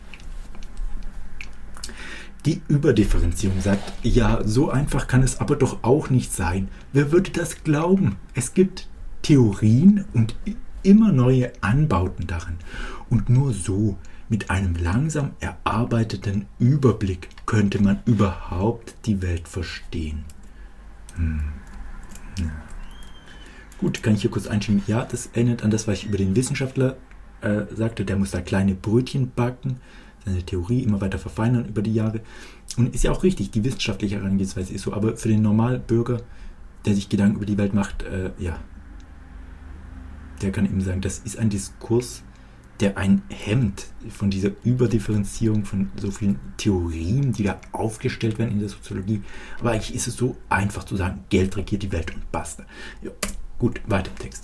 Die Überdifferenzierung sagt, ja, so einfach kann es aber doch auch nicht sein. Wer würde das glauben? Es gibt Theorien und immer neue Anbauten darin. Und nur so Mit einem langsam erarbeiteten Überblick könnte man überhaupt die Welt verstehen. Hm. Ja. Gut, kann ich hier kurz einschieben. Ja, das erinnert an das, was ich über den Wissenschaftler äh, sagte. Der muss da kleine Brötchen backen, seine Theorie immer weiter verfeinern über die Jahre. Und ist ja auch richtig, die wissenschaftliche Herangehensweise ist so. Aber für den Normalbürger, der sich Gedanken über die Welt macht, äh, ja, der kann eben sagen, das ist ein Diskurs, der einen hemmt von dieser Überdifferenzierung von so vielen Theorien, die da aufgestellt werden in der Soziologie. Aber eigentlich ist es so einfach zu sagen, Geld regiert die Welt und basta. Ja, gut, weiter im Text.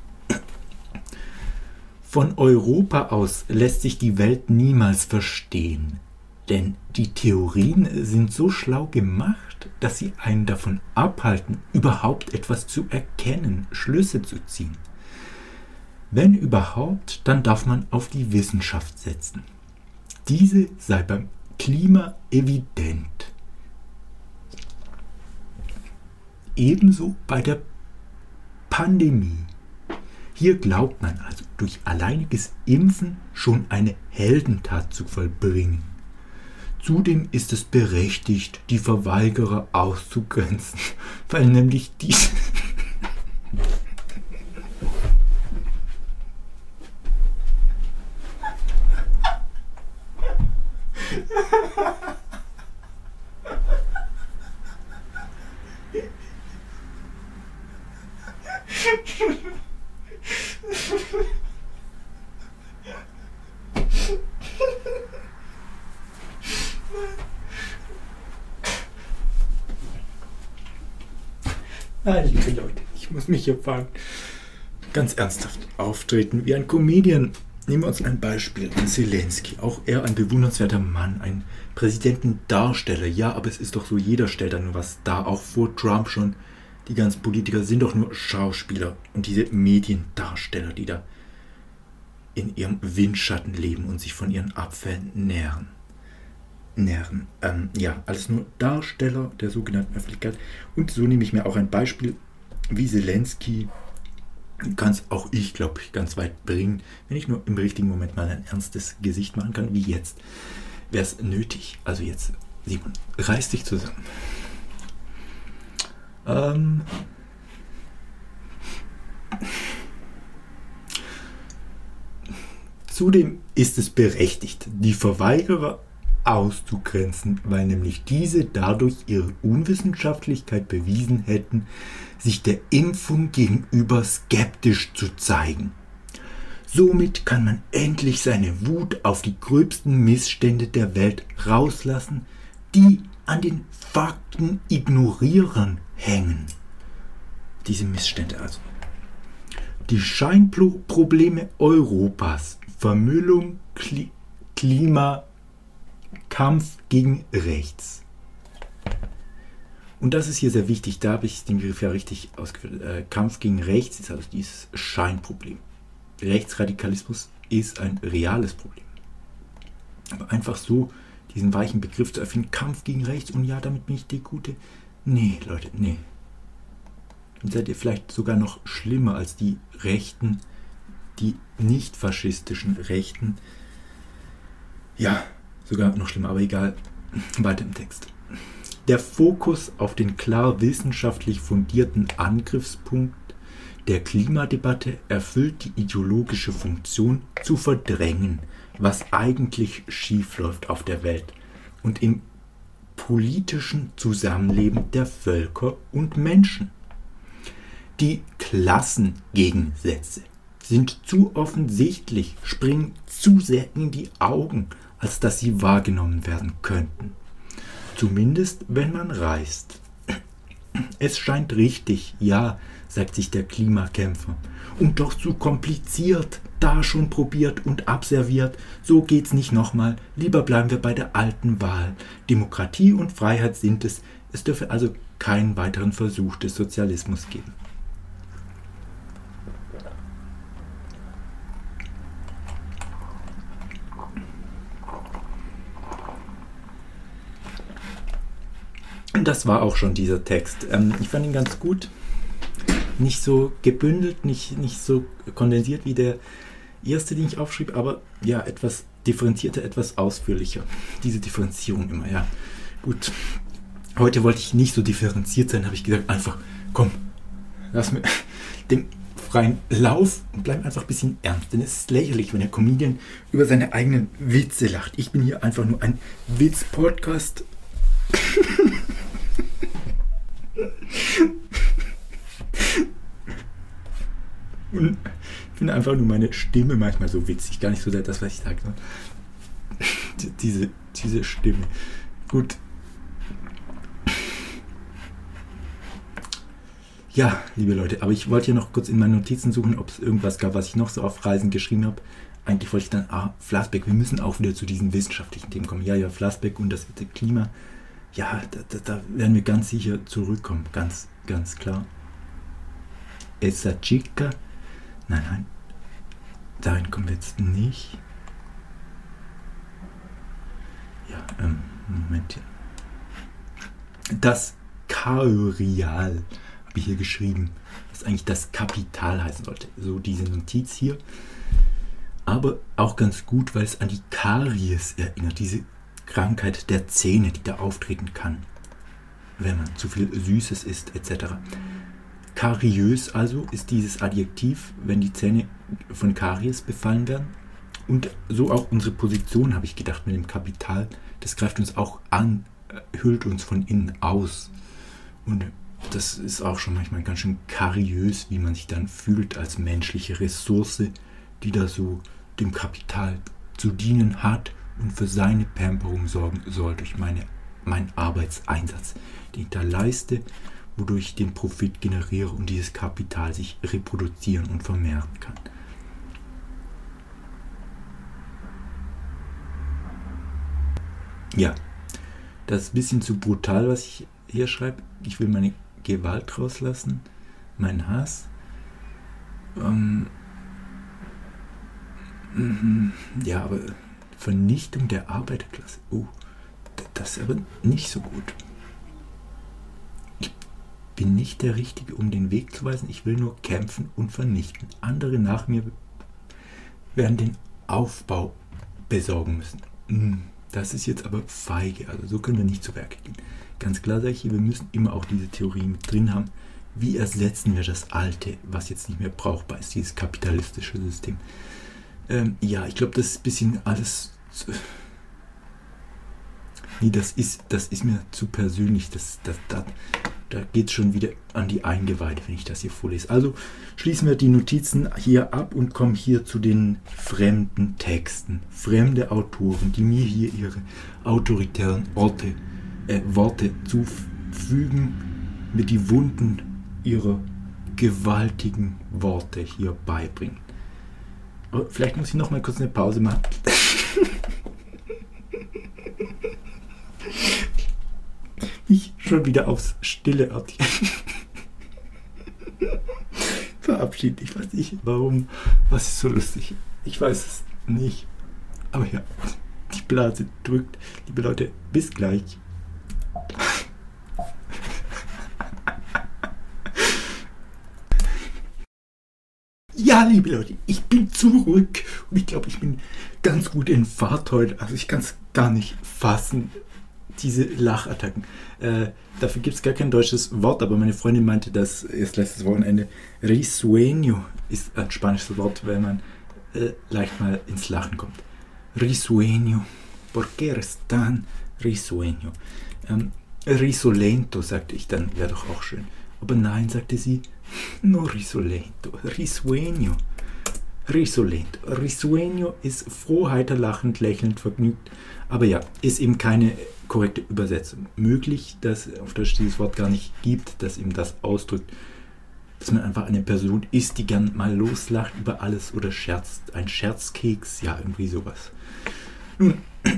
Von Europa aus lässt sich die Welt niemals verstehen, denn die Theorien sind so schlau gemacht, dass sie einen davon abhalten, überhaupt etwas zu erkennen, Schlüsse zu ziehen. Wenn überhaupt, dann darf man auf die Wissenschaft setzen. Diese sei beim Klima evident. Ebenso bei der Pandemie. Hier glaubt man also durch alleiniges Impfen schon eine Heldentat zu vollbringen. Zudem ist es berechtigt, die Verweigerer auszugrenzen, weil nämlich diese... Nein, liebe Leute, ich muss mich hier fangen. Ganz ernsthaft auftreten wie ein Comedian. Nehmen wir uns ein Beispiel. Zelensky, auch er ein bewundernswerter Mann, ein Präsidentendarsteller. Ja, aber es ist doch so, jeder stellt da nur was dar. Auch vor Trump schon. Die ganzen Politiker sind doch nur Schauspieler und diese Mediendarsteller, die da in ihrem Windschatten leben und sich von ihren Abfällen nähren. nähren. Ähm, ja, alles nur Darsteller der sogenannten Öffentlichkeit. Und so nehme ich mir auch ein Beispiel wie Zelensky. Kann es auch ich, glaube ich, ganz weit bringen, wenn ich nur im richtigen Moment mal ein ernstes Gesicht machen kann, wie jetzt. Wäre es nötig. Also jetzt, Simon, reiß dich zusammen. Ähm... Zudem ist es berechtigt, die Verweigerer auszugrenzen, weil nämlich diese dadurch ihre Unwissenschaftlichkeit bewiesen hätten, sich der Impfung gegenüber skeptisch zu zeigen. Somit kann man endlich seine Wut auf die gröbsten Missstände der Welt rauslassen, die an den Fakten ignorieren hängen. Diese Missstände also. Die Scheinprobleme Europas, Vermüllung, Kli- Klima, Kampf gegen rechts. Und das ist hier sehr wichtig, da habe ich den Begriff ja richtig ausgeführt. Äh, Kampf gegen rechts ist also dieses Scheinproblem. Rechtsradikalismus ist ein reales Problem. Aber einfach so diesen weichen Begriff zu erfinden, Kampf gegen rechts und ja, damit bin ich der Gute. Nee, Leute, nee. Dann seid ihr vielleicht sogar noch schlimmer als die Rechten, die nicht faschistischen Rechten. Ja, sogar noch schlimmer, aber egal. Weiter im Text. Der Fokus auf den klar wissenschaftlich fundierten Angriffspunkt der Klimadebatte erfüllt die ideologische Funktion, zu verdrängen, was eigentlich schiefläuft auf der Welt und im politischen Zusammenleben der Völker und Menschen. Die Klassengegensätze sind zu offensichtlich, springen zu sehr in die Augen, als dass sie wahrgenommen werden könnten. Zumindest, wenn man reist. Es scheint richtig, ja, sagt sich der Klimakämpfer. Und doch zu kompliziert, da schon probiert und abserviert, so geht's nicht nochmal, lieber bleiben wir bei der alten Wahl. Demokratie und Freiheit sind es, es dürfe also keinen weiteren Versuch des Sozialismus geben. Das war auch schon dieser Text. Ähm, ich fand ihn ganz gut. Nicht so gebündelt, nicht, nicht so kondensiert wie der erste, den ich aufschrieb, aber ja, etwas differenzierter, etwas ausführlicher. Diese Differenzierung immer, ja. Gut, heute wollte ich nicht so differenziert sein, habe ich gesagt, einfach, komm, lass mir den freien Lauf und bleib einfach ein bisschen ernst. Denn es ist lächerlich, wenn der Comedian über seine eigenen Witze lacht. Ich bin hier einfach nur ein Witz-Podcast. Und ich finde einfach nur meine Stimme manchmal so witzig. Gar nicht so sehr das, was ich sage. Diese, diese Stimme. Gut. Ja, liebe Leute, aber ich wollte ja noch kurz in meinen Notizen suchen, ob es irgendwas gab, was ich noch so auf Reisen geschrieben habe. Eigentlich wollte ich dann, ah, Flassbeck, wir müssen auch wieder zu diesen wissenschaftlichen Themen kommen. Ja, ja, Flassbeck und das Klima. Ja, da, da, da werden wir ganz sicher zurückkommen. Ganz, ganz klar. Essa chica. Nein, nein. Dahin kommen wir jetzt nicht. Ja, ähm, Moment. Das Kaurial habe ich hier geschrieben, was eigentlich das Kapital heißen sollte. So diese Notiz hier. Aber auch ganz gut, weil es an die Karies erinnert. Diese Krankheit der Zähne, die da auftreten kann, wenn man zu viel Süßes isst, et cetera. Kariös also ist dieses Adjektiv, wenn die Zähne von Karies befallen werden. Und so auch unsere Position, habe ich gedacht, mit dem Kapital. Das greift uns auch an, hüllt uns von innen aus. Und das ist auch schon manchmal ganz schön kariös, wie man sich dann fühlt als menschliche Ressource, die da so dem Kapital zu dienen hat und für seine Pamperung sorgen soll durch meine, meinen Arbeitseinsatz, den ich da leiste, wodurch ich den Profit generiere und dieses Kapital sich reproduzieren und vermehren kann. Ja, das ist ein bisschen zu brutal, was ich hier schreibe. Ich will meine Gewalt rauslassen, meinen Hass. Ähm, ja, aber Vernichtung der Arbeiterklasse. Oh, das ist aber nicht so gut. Ich bin nicht der Richtige, um den Weg zu weisen. Ich will nur kämpfen und vernichten. Andere nach mir werden den Aufbau besorgen müssen. Das ist jetzt aber feige. Also so können wir nicht zu Werke gehen. Ganz klar sage ich hier, wir müssen immer auch diese Theorie mit drin haben. Wie ersetzen wir das Alte, was jetzt nicht mehr brauchbar ist, dieses kapitalistische System? Ähm, ja, ich glaube, das ist ein bisschen alles... Zu, nee, das ist, das ist mir zu persönlich. Das, das, das, da geht es schon wieder an die Eingeweide, wenn ich das hier vorlese. Also schließen wir die Notizen hier ab und kommen hier zu den fremden Texten. Fremde Autoren, die mir hier ihre autoritären Orte, äh, Worte zufügen, mir die Wunden ihrer gewaltigen Worte hier beibringen. Aber vielleicht muss ich noch mal kurz eine Pause machen. Mich schon wieder aufs stille Örtchen verabschiedet. Ich weiß nicht, warum. Was ist so lustig? Ich weiß es nicht. Aber ja, die Blase drückt. Liebe Leute, bis gleich. Ja, liebe Leute, ich bin zurück und ich glaube, ich bin ganz gut in Fahrt heute. Also ich kann es gar nicht fassen, diese Lachattacken. Äh, dafür gibt es gar kein deutsches Wort, aber meine Freundin meinte, dass erst letztes Wochenende risueño ist ein spanisches Wort, wenn man äh, leicht mal ins Lachen kommt. Risueño, ¿por qué eres tan risueño? Ähm, risolento, sagte ich dann, wäre doch auch schön. Aber nein, sagte sie, no risolento, risueño. Risolento. Risueño ist froh, heiter, lachend, lächelnd, vergnügt. Aber ja, ist eben keine korrekte Übersetzung. Möglich, dass auf Deutsch dieses Wort gar nicht gibt, das eben das ausdrückt, dass man einfach eine Person ist, die gern mal loslacht über alles oder scherzt. Ein Scherzkeks, ja, irgendwie sowas. Nun,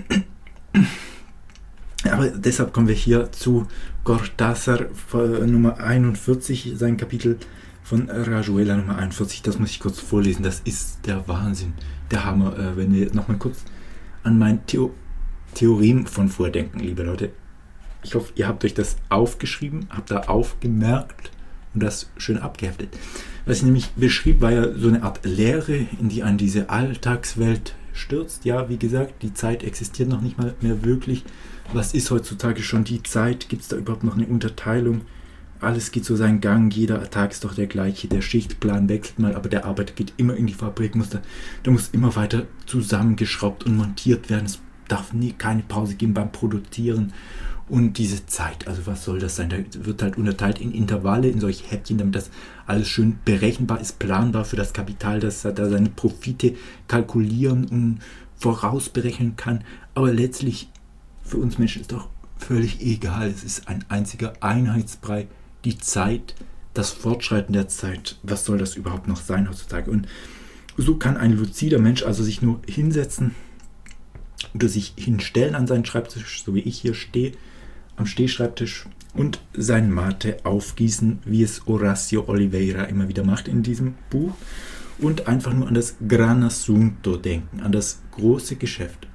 aber deshalb kommen wir hier zu Cortázar Nummer einundvierzig, sein Kapitel von Rayuela Nummer einundvierzig. Das muss ich kurz vorlesen. Das ist der Wahnsinn, der Hammer. Äh, wenn wir nochmal kurz an mein Theo Theorem von vordenken, liebe Leute. Ich hoffe, ihr habt euch das aufgeschrieben, habt da aufgemerkt und das schön abgeheftet. Was ich nämlich beschrieb, war ja so eine Art Lehre, in die an diese Alltagswelt stürzt. Ja, wie gesagt, die Zeit existiert noch nicht mal mehr wirklich. Was ist heutzutage schon die Zeit? Gibt es da überhaupt noch eine Unterteilung? Alles geht so seinen Gang, jeder Tag ist doch der gleiche, der Schichtplan wechselt mal, aber der Arbeiter geht immer in die Fabrik, muss da, da muss immer weiter zusammengeschraubt und montiert werden. Es darf nie keine Pause geben beim Produzieren. Und diese Zeit, also was soll das sein? Da wird halt unterteilt in Intervalle, in solche Häppchen, damit das alles schön berechenbar ist, planbar für das Kapital, dass er da seine Profite kalkulieren und vorausberechnen kann. Aber letztlich für uns Menschen ist doch völlig egal. Es ist ein einziger Einheitsbrei. Die Zeit, das Fortschreiten der Zeit, was soll das überhaupt noch sein heutzutage? Und so kann ein luzider Mensch also sich nur hinsetzen oder sich hinstellen an seinen Schreibtisch, so wie ich hier stehe, am Stehschreibtisch, und sein Mate aufgießen, wie es Horacio Oliveira immer wieder macht in diesem Buch, und einfach nur an das Gran Asunto denken, an das große Geschäft,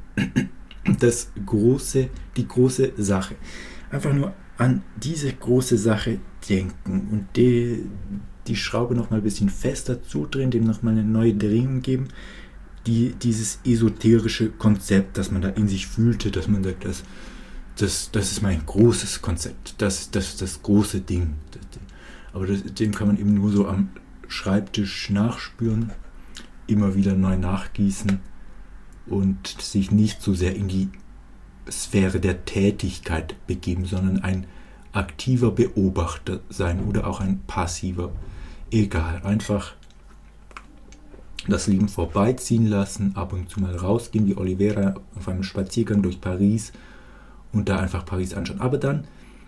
das große, die große Sache. Einfach nur an diese große Sache denken und die, die Schraube noch mal ein bisschen fester zudrehen, dem noch mal eine neue Drehung geben, die, dieses esoterische Konzept, das man da in sich fühlte, dass man sagt, das, das, das ist mein großes Konzept, das, das ist das große Ding. Aber das, dem kann man eben nur so am Schreibtisch nachspüren, immer wieder neu nachgießen und sich nicht so sehr in die Sphäre der Tätigkeit begeben, sondern ein aktiver Beobachter sein oder auch ein passiver. Egal, einfach das Leben vorbeiziehen lassen, ab und zu mal rausgehen, wie Oliveira auf einem Spaziergang durch Paris und da einfach Paris anschauen. Aber dann,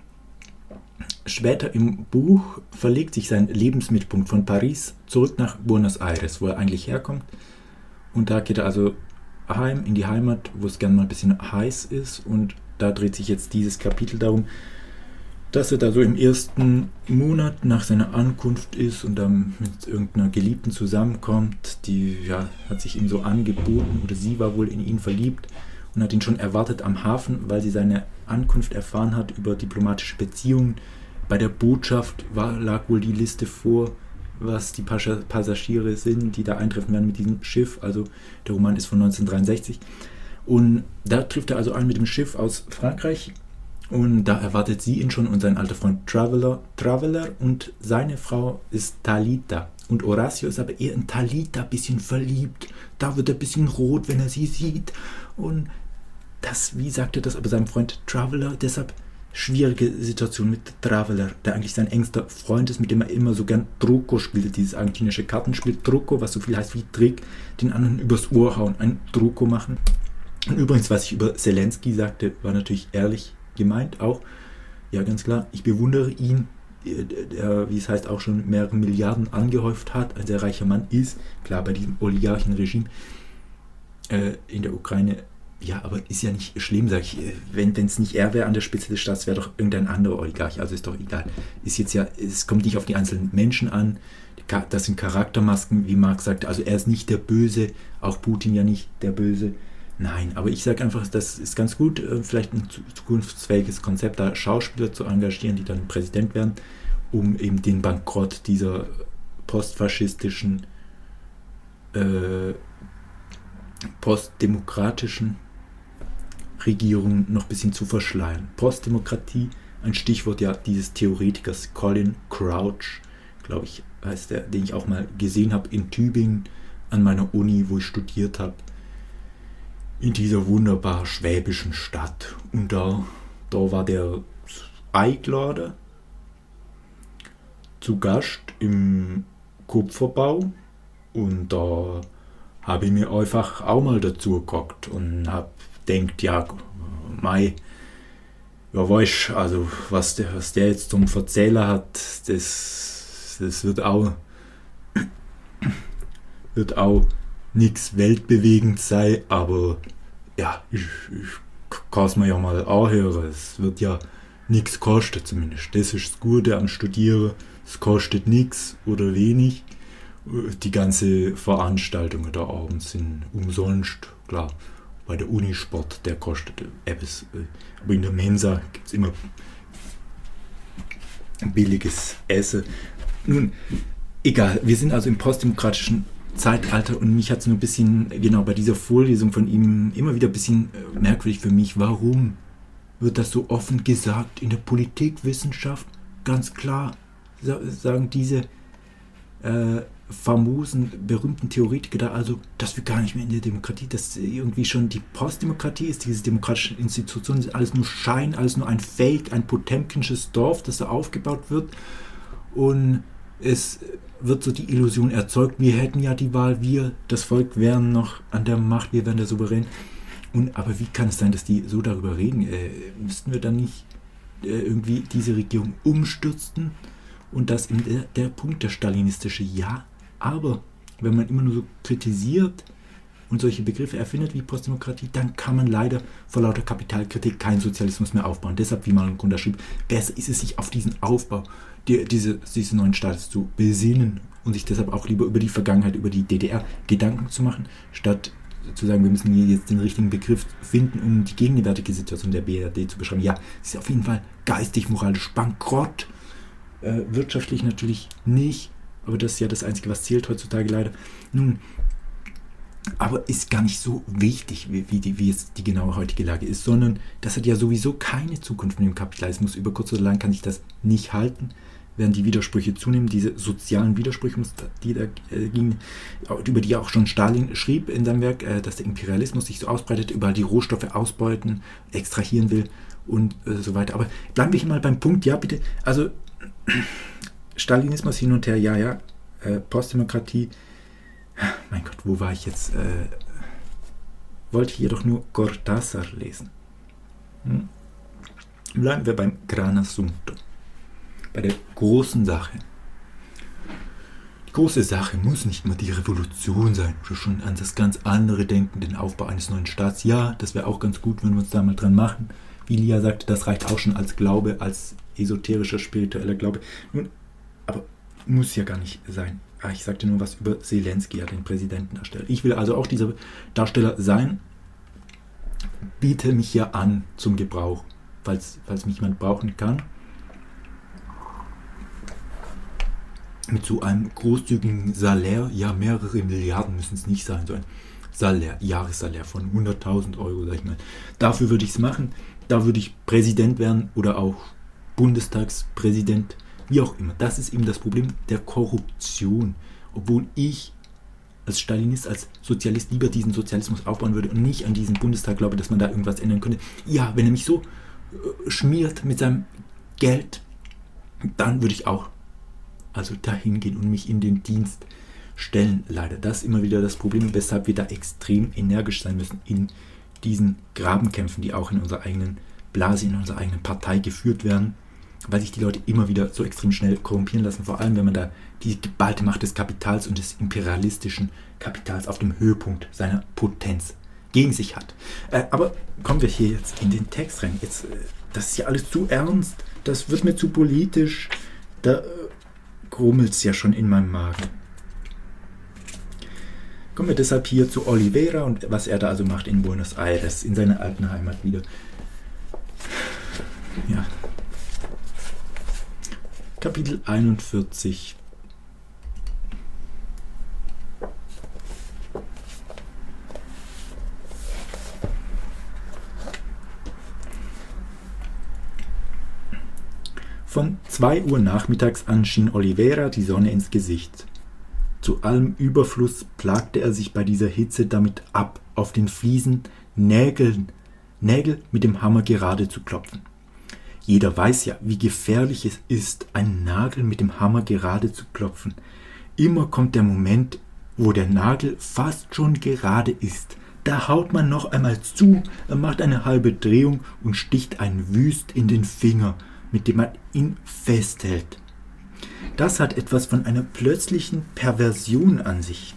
später im Buch, verlegt sich sein Lebensmittelpunkt von Paris zurück nach Buenos Aires, wo er eigentlich herkommt. Und da geht er also heim, in die Heimat, wo es gerne mal ein bisschen heiß ist, und da dreht sich jetzt dieses Kapitel darum, dass er da so im ersten Monat nach seiner Ankunft ist und dann mit irgendeiner Geliebten zusammenkommt, die ja, hat sich ihm so angeboten, oder sie war wohl in ihn verliebt und hat ihn schon erwartet am Hafen, weil sie seine Ankunft erfahren hat über diplomatische Beziehungen. Bei der Botschaft war, lag wohl die Liste vor, was die Passagiere sind, die da eintreffen werden mit diesem Schiff. Also der Roman ist von neunzehnhundertdreiundsechzig. Und da trifft er also ein mit dem Schiff aus Frankreich. Und da erwartet sie ihn schon und sein alter Freund Traveler, Traveler und seine Frau ist Talita. Und Horacio ist aber eher in Talita ein bisschen verliebt. Da wird er ein bisschen rot, wenn er sie sieht. Und das, wie sagt er das, aber seinem Freund Traveler, deshalb schwierige Situation mit Traveler, der eigentlich sein engster Freund ist, mit dem er immer so gern Truco spielt, dieses argentinische Kartenspiel Truco, was so viel heißt wie Trick, den anderen übers Ohr hauen, ein Truco machen. Und übrigens, was ich über Zelensky sagte, war natürlich ehrlich gemeint auch. Ja, ganz klar, ich bewundere ihn, der, wie es heißt, auch schon mehrere Milliarden angehäuft hat, ein sehr reicher Mann ist, klar, bei diesem Oligarchenregime äh, in der Ukraine. Ja, aber ist ja nicht schlimm, sag ich. Wenn es nicht er wäre an der Spitze des Staats, wäre doch irgendein anderer Oligarch. Also ist doch egal. Ist jetzt ja, es kommt nicht auf die einzelnen Menschen an. Das sind Charaktermasken, wie Marx sagte. Also er ist nicht der Böse, auch Putin ja nicht der Böse. Nein, aber ich sage einfach, das ist ganz gut, vielleicht ein zukunftsfähiges Konzept, da Schauspieler zu engagieren, die dann Präsident werden, um eben den Bankrott dieser postfaschistischen, äh, postdemokratischen Regierung noch ein bisschen zu verschleiern. Postdemokratie, ein Stichwort ja dieses Theoretikers Colin Crouch, glaube ich, heißt der, den ich auch mal gesehen habe in Tübingen an meiner Uni, wo ich studiert habe, in dieser wunderbar schwäbischen Stadt. Und da, da war der Eiglader zu Gast im Kupferbau, und da habe ich mir einfach auch mal dazu geguckt und habe denkt, ja, mei, ja, weißt, also was der, was der jetzt zum Verzähler hat, das, das wird auch wird auch nichts weltbewegend sein, aber ja, ich, ich kann es mir ja mal anhören. Es wird ja nichts kosten zumindest. Das ist das Gute am Studieren. Es kostet nichts oder wenig. Die ganze Veranstaltungen da abends sind umsonst, klar. Bei der Unisport, der kostet etwas. Aber in der Mensa gibt es immer billiges Essen. Nun, egal. Wir sind also im postdemokratischen Zeitalter und mich hat es nur ein bisschen, genau bei dieser Vorlesung von ihm immer wieder ein bisschen merkwürdig für mich, warum wird das so offen gesagt in der Politikwissenschaft? Ganz klar sagen diese äh, famosen, berühmten Theoretiker da also, dass wir gar nicht mehr in der Demokratie, dass irgendwie schon die Postdemokratie ist, diese demokratische Institution, ist alles nur Schein, alles nur ein Fake, ein potemkinsches Dorf, das da aufgebaut wird und es wird so die Illusion erzeugt, wir hätten ja die Wahl, wir, das Volk, wären noch an der Macht, wir wären der Souverän. Und, aber wie kann es sein, dass die so darüber reden? Äh, müssten wir dann nicht äh, irgendwie diese Regierung umstürzen? Und das in der, der Punkt, der stalinistische, ja. Aber wenn man immer nur so kritisiert und solche Begriffe erfindet wie Postdemokratie, dann kann man leider vor lauter Kapitalkritik keinen Sozialismus mehr aufbauen. Deshalb, wie Mahlon Gunda schrieb, besser ist es, sich auf diesen Aufbau die, diese, dieses neuen Staates zu besinnen und sich deshalb auch lieber über die Vergangenheit, über die D D R Gedanken zu machen, statt zu sagen, wir müssen hier jetzt den richtigen Begriff finden, um die gegenwärtige Situation der B R D zu beschreiben. Ja, es ist auf jeden Fall geistig, moralisch bankrott, äh, wirtschaftlich natürlich nicht, aber das ist ja das Einzige, was zählt heutzutage leider. Nun, aber ist gar nicht so wichtig, wie, wie, die, wie jetzt die genaue heutige Lage ist, sondern das hat ja sowieso keine Zukunft mit dem Kapitalismus. Über kurz oder lang kann sich das nicht halten, werden die Widersprüche zunehmen, diese sozialen Widersprüche, die da äh, gingen, über die auch schon Stalin schrieb in seinem Werk, äh, dass der Imperialismus sich so ausbreitet, überall die Rohstoffe ausbeuten, extrahieren will und äh, so weiter. Aber bleiben wir hier mal beim Punkt, ja bitte, also Stalinismus hin und her, ja, ja, äh, Postdemokratie, mein Gott, wo war ich jetzt? Äh, wollte ich jedoch nur Cortázar lesen. Hm? Bleiben wir beim Gran Asunto. Bei der großen Sache. Die große Sache muss nicht immer die Revolution sein oder schon an das ganz andere denken, den Aufbau eines neuen Staats. Ja, das wäre auch ganz gut, wenn wir uns da mal dran machen. Wie Lia sagte, das reicht auch schon als Glaube, als esoterischer, spiritueller Glaube. Nun, aber muss ja gar nicht sein. Ah, ich sagte nur was über Zelensky, ja, den Präsidentendarsteller. Ich will also auch dieser Darsteller sein, biete mich hier an zum Gebrauch, falls, falls mich jemand brauchen kann. Mit so einem großzügigen Salär, ja, mehrere Milliarden müssen es nicht sein, so ein Salär, Jahressalär von hunderttausend Euro, sag ich mal. Dafür würde ich es machen, da würde ich Präsident werden oder auch Bundestagspräsident, wie auch immer. Das ist eben das Problem der Korruption. Obwohl ich als Stalinist, als Sozialist lieber diesen Sozialismus aufbauen würde und nicht an diesen Bundestag glaube, dass man da irgendwas ändern könnte. Ja, wenn er mich so äh, schmiert mit seinem Geld, dann würde ich auch also dahin gehen und mich in den Dienst stellen. Leider, das ist immer wieder das Problem, weshalb wir da extrem energisch sein müssen in diesen Grabenkämpfen, die auch in unserer eigenen Blase, in unserer eigenen Partei geführt werden, weil sich die Leute immer wieder so extrem schnell korrumpieren lassen, vor allem wenn man da die geballte Macht des Kapitals und des imperialistischen Kapitals auf dem Höhepunkt seiner Potenz gegen sich hat. Äh, aber kommen wir hier jetzt in den Text rein. Jetzt, äh, das ist ja alles zu ernst, das wird mir zu politisch, da äh, grummelt es ja schon in meinem Magen. Kommen wir deshalb hier zu Oliveira und was er da also macht in Buenos Aires, in seiner alten Heimat wieder. Ja. Kapitel einundvierzig. Von zwei Uhr nachmittags an schien Oliveira die Sonne ins Gesicht. Zu allem Überfluss plagte er sich bei dieser Hitze damit ab, auf den Fliesen Nägeln, Nägel mit dem Hammer gerade zu klopfen. Jeder weiß ja, wie gefährlich es ist, einen Nagel mit dem Hammer gerade zu klopfen. Immer kommt der Moment, wo der Nagel fast schon gerade ist. Da haut man noch einmal zu, er macht eine halbe Drehung und sticht einen wüst in den Finger, mit dem man ihn festhält. Das hat etwas von einer plötzlichen Perversion an sich.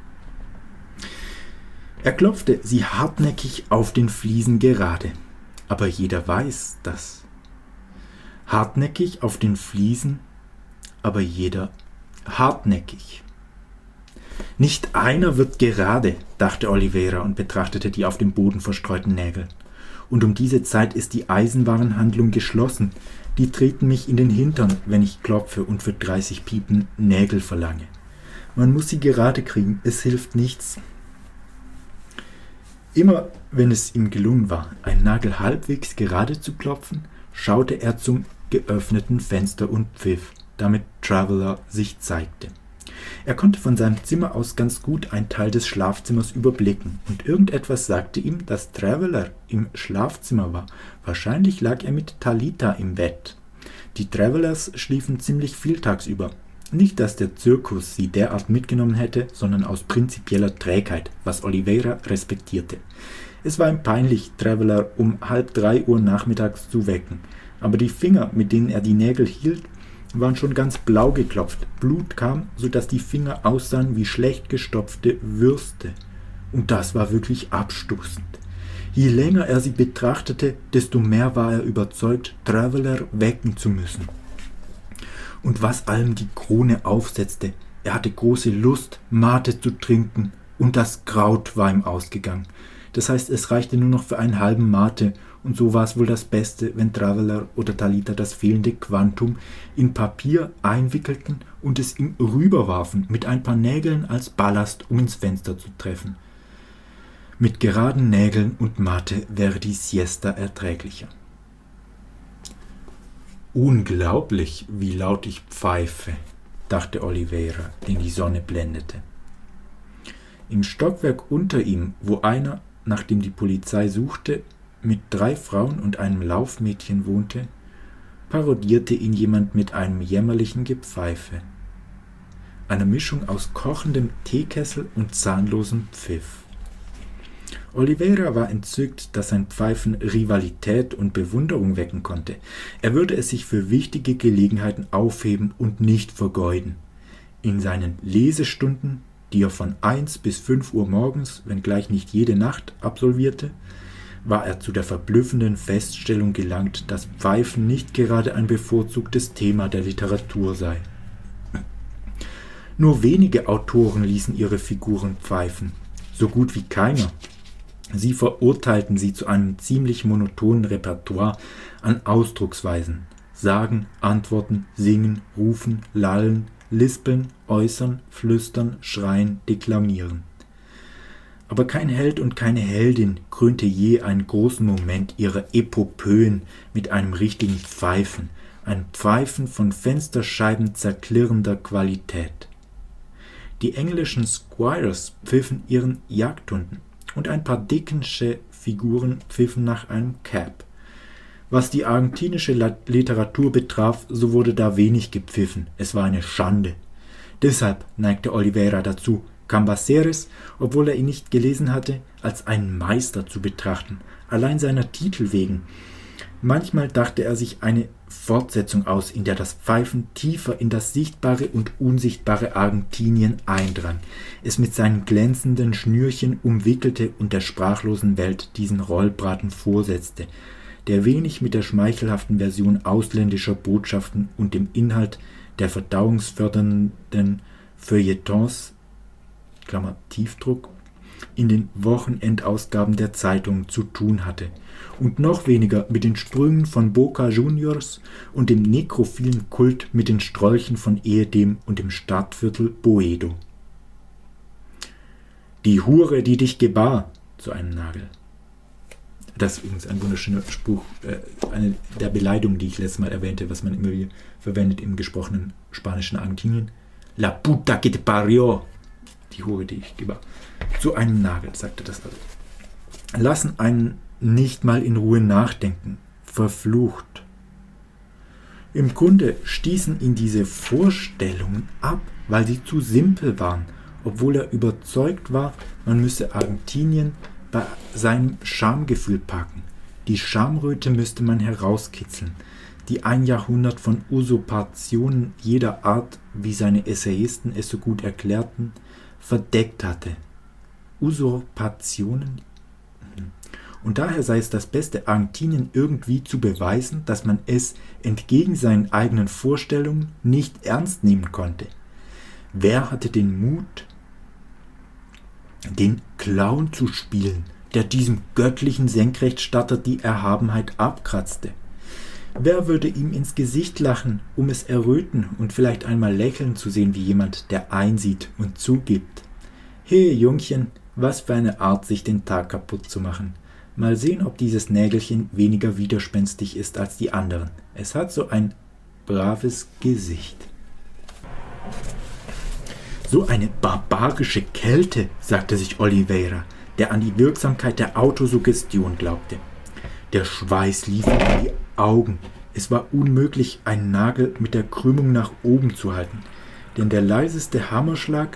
Er klopfte sie hartnäckig auf den Fliesen gerade, aber jeder weiß das. Hartnäckig auf den Fliesen, aber jeder hartnäckig. Nicht einer wird gerade, dachte Oliveira und betrachtete die auf dem Boden verstreuten Nägel. Und um diese Zeit ist die Eisenwarenhandlung geschlossen. Die treten mich in den Hintern, wenn ich klopfe und für dreißig Piepen Nägel verlange. Man muss sie gerade kriegen, es hilft nichts. Immer wenn es ihm gelungen war, einen Nagel halbwegs gerade zu klopfen, schaute er zum geöffneten Fenster und pfiff, damit Traveler sich zeigte. Er konnte von seinem Zimmer aus ganz gut einen Teil des Schlafzimmers überblicken, und irgendetwas sagte ihm, dass Traveler im Schlafzimmer war. Wahrscheinlich lag er mit Talita im Bett. Die Travelers schliefen ziemlich viel tagsüber. Nicht, dass der Zirkus sie derart mitgenommen hätte, sondern aus prinzipieller Trägheit, was Oliveira respektierte. Es war ihm peinlich, Traveler um halb drei Uhr nachmittags zu wecken, aber die Finger, mit denen er die Nägel hielt, waren schon ganz blau geklopft. Blut kam, so dass die Finger aussahen wie schlecht gestopfte Würste. Und das war wirklich abstoßend. Je länger er sie betrachtete, desto mehr war er überzeugt, Traveler wecken zu müssen. Und was allem die Krone aufsetzte, er hatte große Lust, Mate zu trinken, und das Kraut war ihm ausgegangen. Das heißt, es reichte nur noch für einen halben Mate, und so war es wohl das Beste, wenn Traveler oder Talita das fehlende Quantum in Papier einwickelten und es ihm rüberwarfen, mit ein paar Nägeln als Ballast, um ins Fenster zu treffen. Mit geraden Nägeln und Mate wäre die Siesta erträglicher. Unglaublich, wie laut ich pfeife, dachte Oliveira, den die Sonne blendete. Im Stockwerk unter ihm, wo einer, nachdem die Polizei suchte, mit drei Frauen und einem Laufmädchen wohnte, parodierte ihn jemand mit einem jämmerlichen Gepfeife, einer Mischung aus kochendem Teekessel und zahnlosem Pfiff. Oliveira war entzückt, dass sein Pfeifen Rivalität und Bewunderung wecken konnte. Er würde es sich für wichtige Gelegenheiten aufheben und nicht vergeuden. In seinen Lesestunden, die er von eins bis fünf Uhr morgens, wenngleich nicht jede Nacht, absolvierte, war er zu der verblüffenden Feststellung gelangt, dass Pfeifen nicht gerade ein bevorzugtes Thema der Literatur sei. Nur wenige Autoren ließen ihre Figuren pfeifen, so gut wie keiner. Sie verurteilten sie zu einem ziemlich monotonen Repertoire an Ausdrucksweisen: Sagen, Antworten, Singen, Rufen, Lallen, Lispeln, Äußern, Flüstern, Schreien, Deklamieren. Aber kein Held und keine Heldin krönte je einen großen Moment ihrer Epopöen mit einem richtigen Pfeifen, ein Pfeifen von Fensterscheiben zerklirrender Qualität. Die englischen Squires pfiffen ihren Jagdhunden, und ein paar Dickensche Figuren pfiffen nach einem Cab. Was die argentinische Literatur betraf, so wurde da wenig gepfiffen, es war eine Schande. Deshalb neigte Oliveira dazu, Cambaceres, obwohl er ihn nicht gelesen hatte, als einen Meister zu betrachten, allein seiner Titel wegen. Manchmal dachte er sich eine Fortsetzung aus, in der das Pfeifen tiefer in das sichtbare und unsichtbare Argentinien eindrang, es mit seinen glänzenden Schnürchen umwickelte und der sprachlosen Welt diesen Rollbraten vorsetzte, der wenig mit der schmeichelhaften Version ausländischer Botschaften und dem Inhalt der verdauungsfördernden Feuilletons, Klammer Tiefdruck, in den Wochenendausgaben der Zeitungen zu tun hatte, und noch weniger mit den Sprüngen von Boca Juniors und dem nekrophilen Kult mit den Strolchen von Ehedem und dem Stadtviertel Boedo. Die Hure, die dich gebar, zu einem Nagel. Das ist übrigens ein wunderschöner Spruch, äh, eine der Beleidigungen, die ich letztes Mal erwähnte, was man immer wieder verwendet im gesprochenen spanischen Argentinien. La puta que te parió. Die Hure, die ich gebar. Zu einem Nagel, sagte das also. Lassen einen nicht mal in Ruhe nachdenken. Verflucht. Im Grunde stießen ihn diese Vorstellungen ab, weil sie zu simpel waren, obwohl er überzeugt war, man müsse Argentinien bei seinem Schamgefühl packen. Die Schamröte müsste man herauskitzeln, die ein Jahrhundert von Usurpationen jeder Art, wie seine Essayisten es so gut erklärten, verdeckt hatte. Usurpationen? Und daher sei es das Beste, Argentinien irgendwie zu beweisen, dass man es entgegen seinen eigenen Vorstellungen nicht ernst nehmen konnte. Wer hatte den Mut, den Clown zu spielen, der diesem göttlichen Senkrechtstarter die Erhabenheit abkratzte? Wer würde ihm ins Gesicht lachen, um es erröten und vielleicht einmal lächeln zu sehen wie jemand, der einsieht und zugibt? He, Jungchen, was für eine Art, sich den Tag kaputt zu machen. Mal sehen, ob dieses Nägelchen weniger widerspenstig ist als die anderen. Es hat so ein braves Gesicht. So eine barbarische Kälte, sagte sich Oliveira, der an die Wirksamkeit der Autosuggestion glaubte. Der Schweiß lief ihm in die Augen. Es war unmöglich, einen Nagel mit der Krümmung nach oben zu halten, denn der leiseste Hammerschlag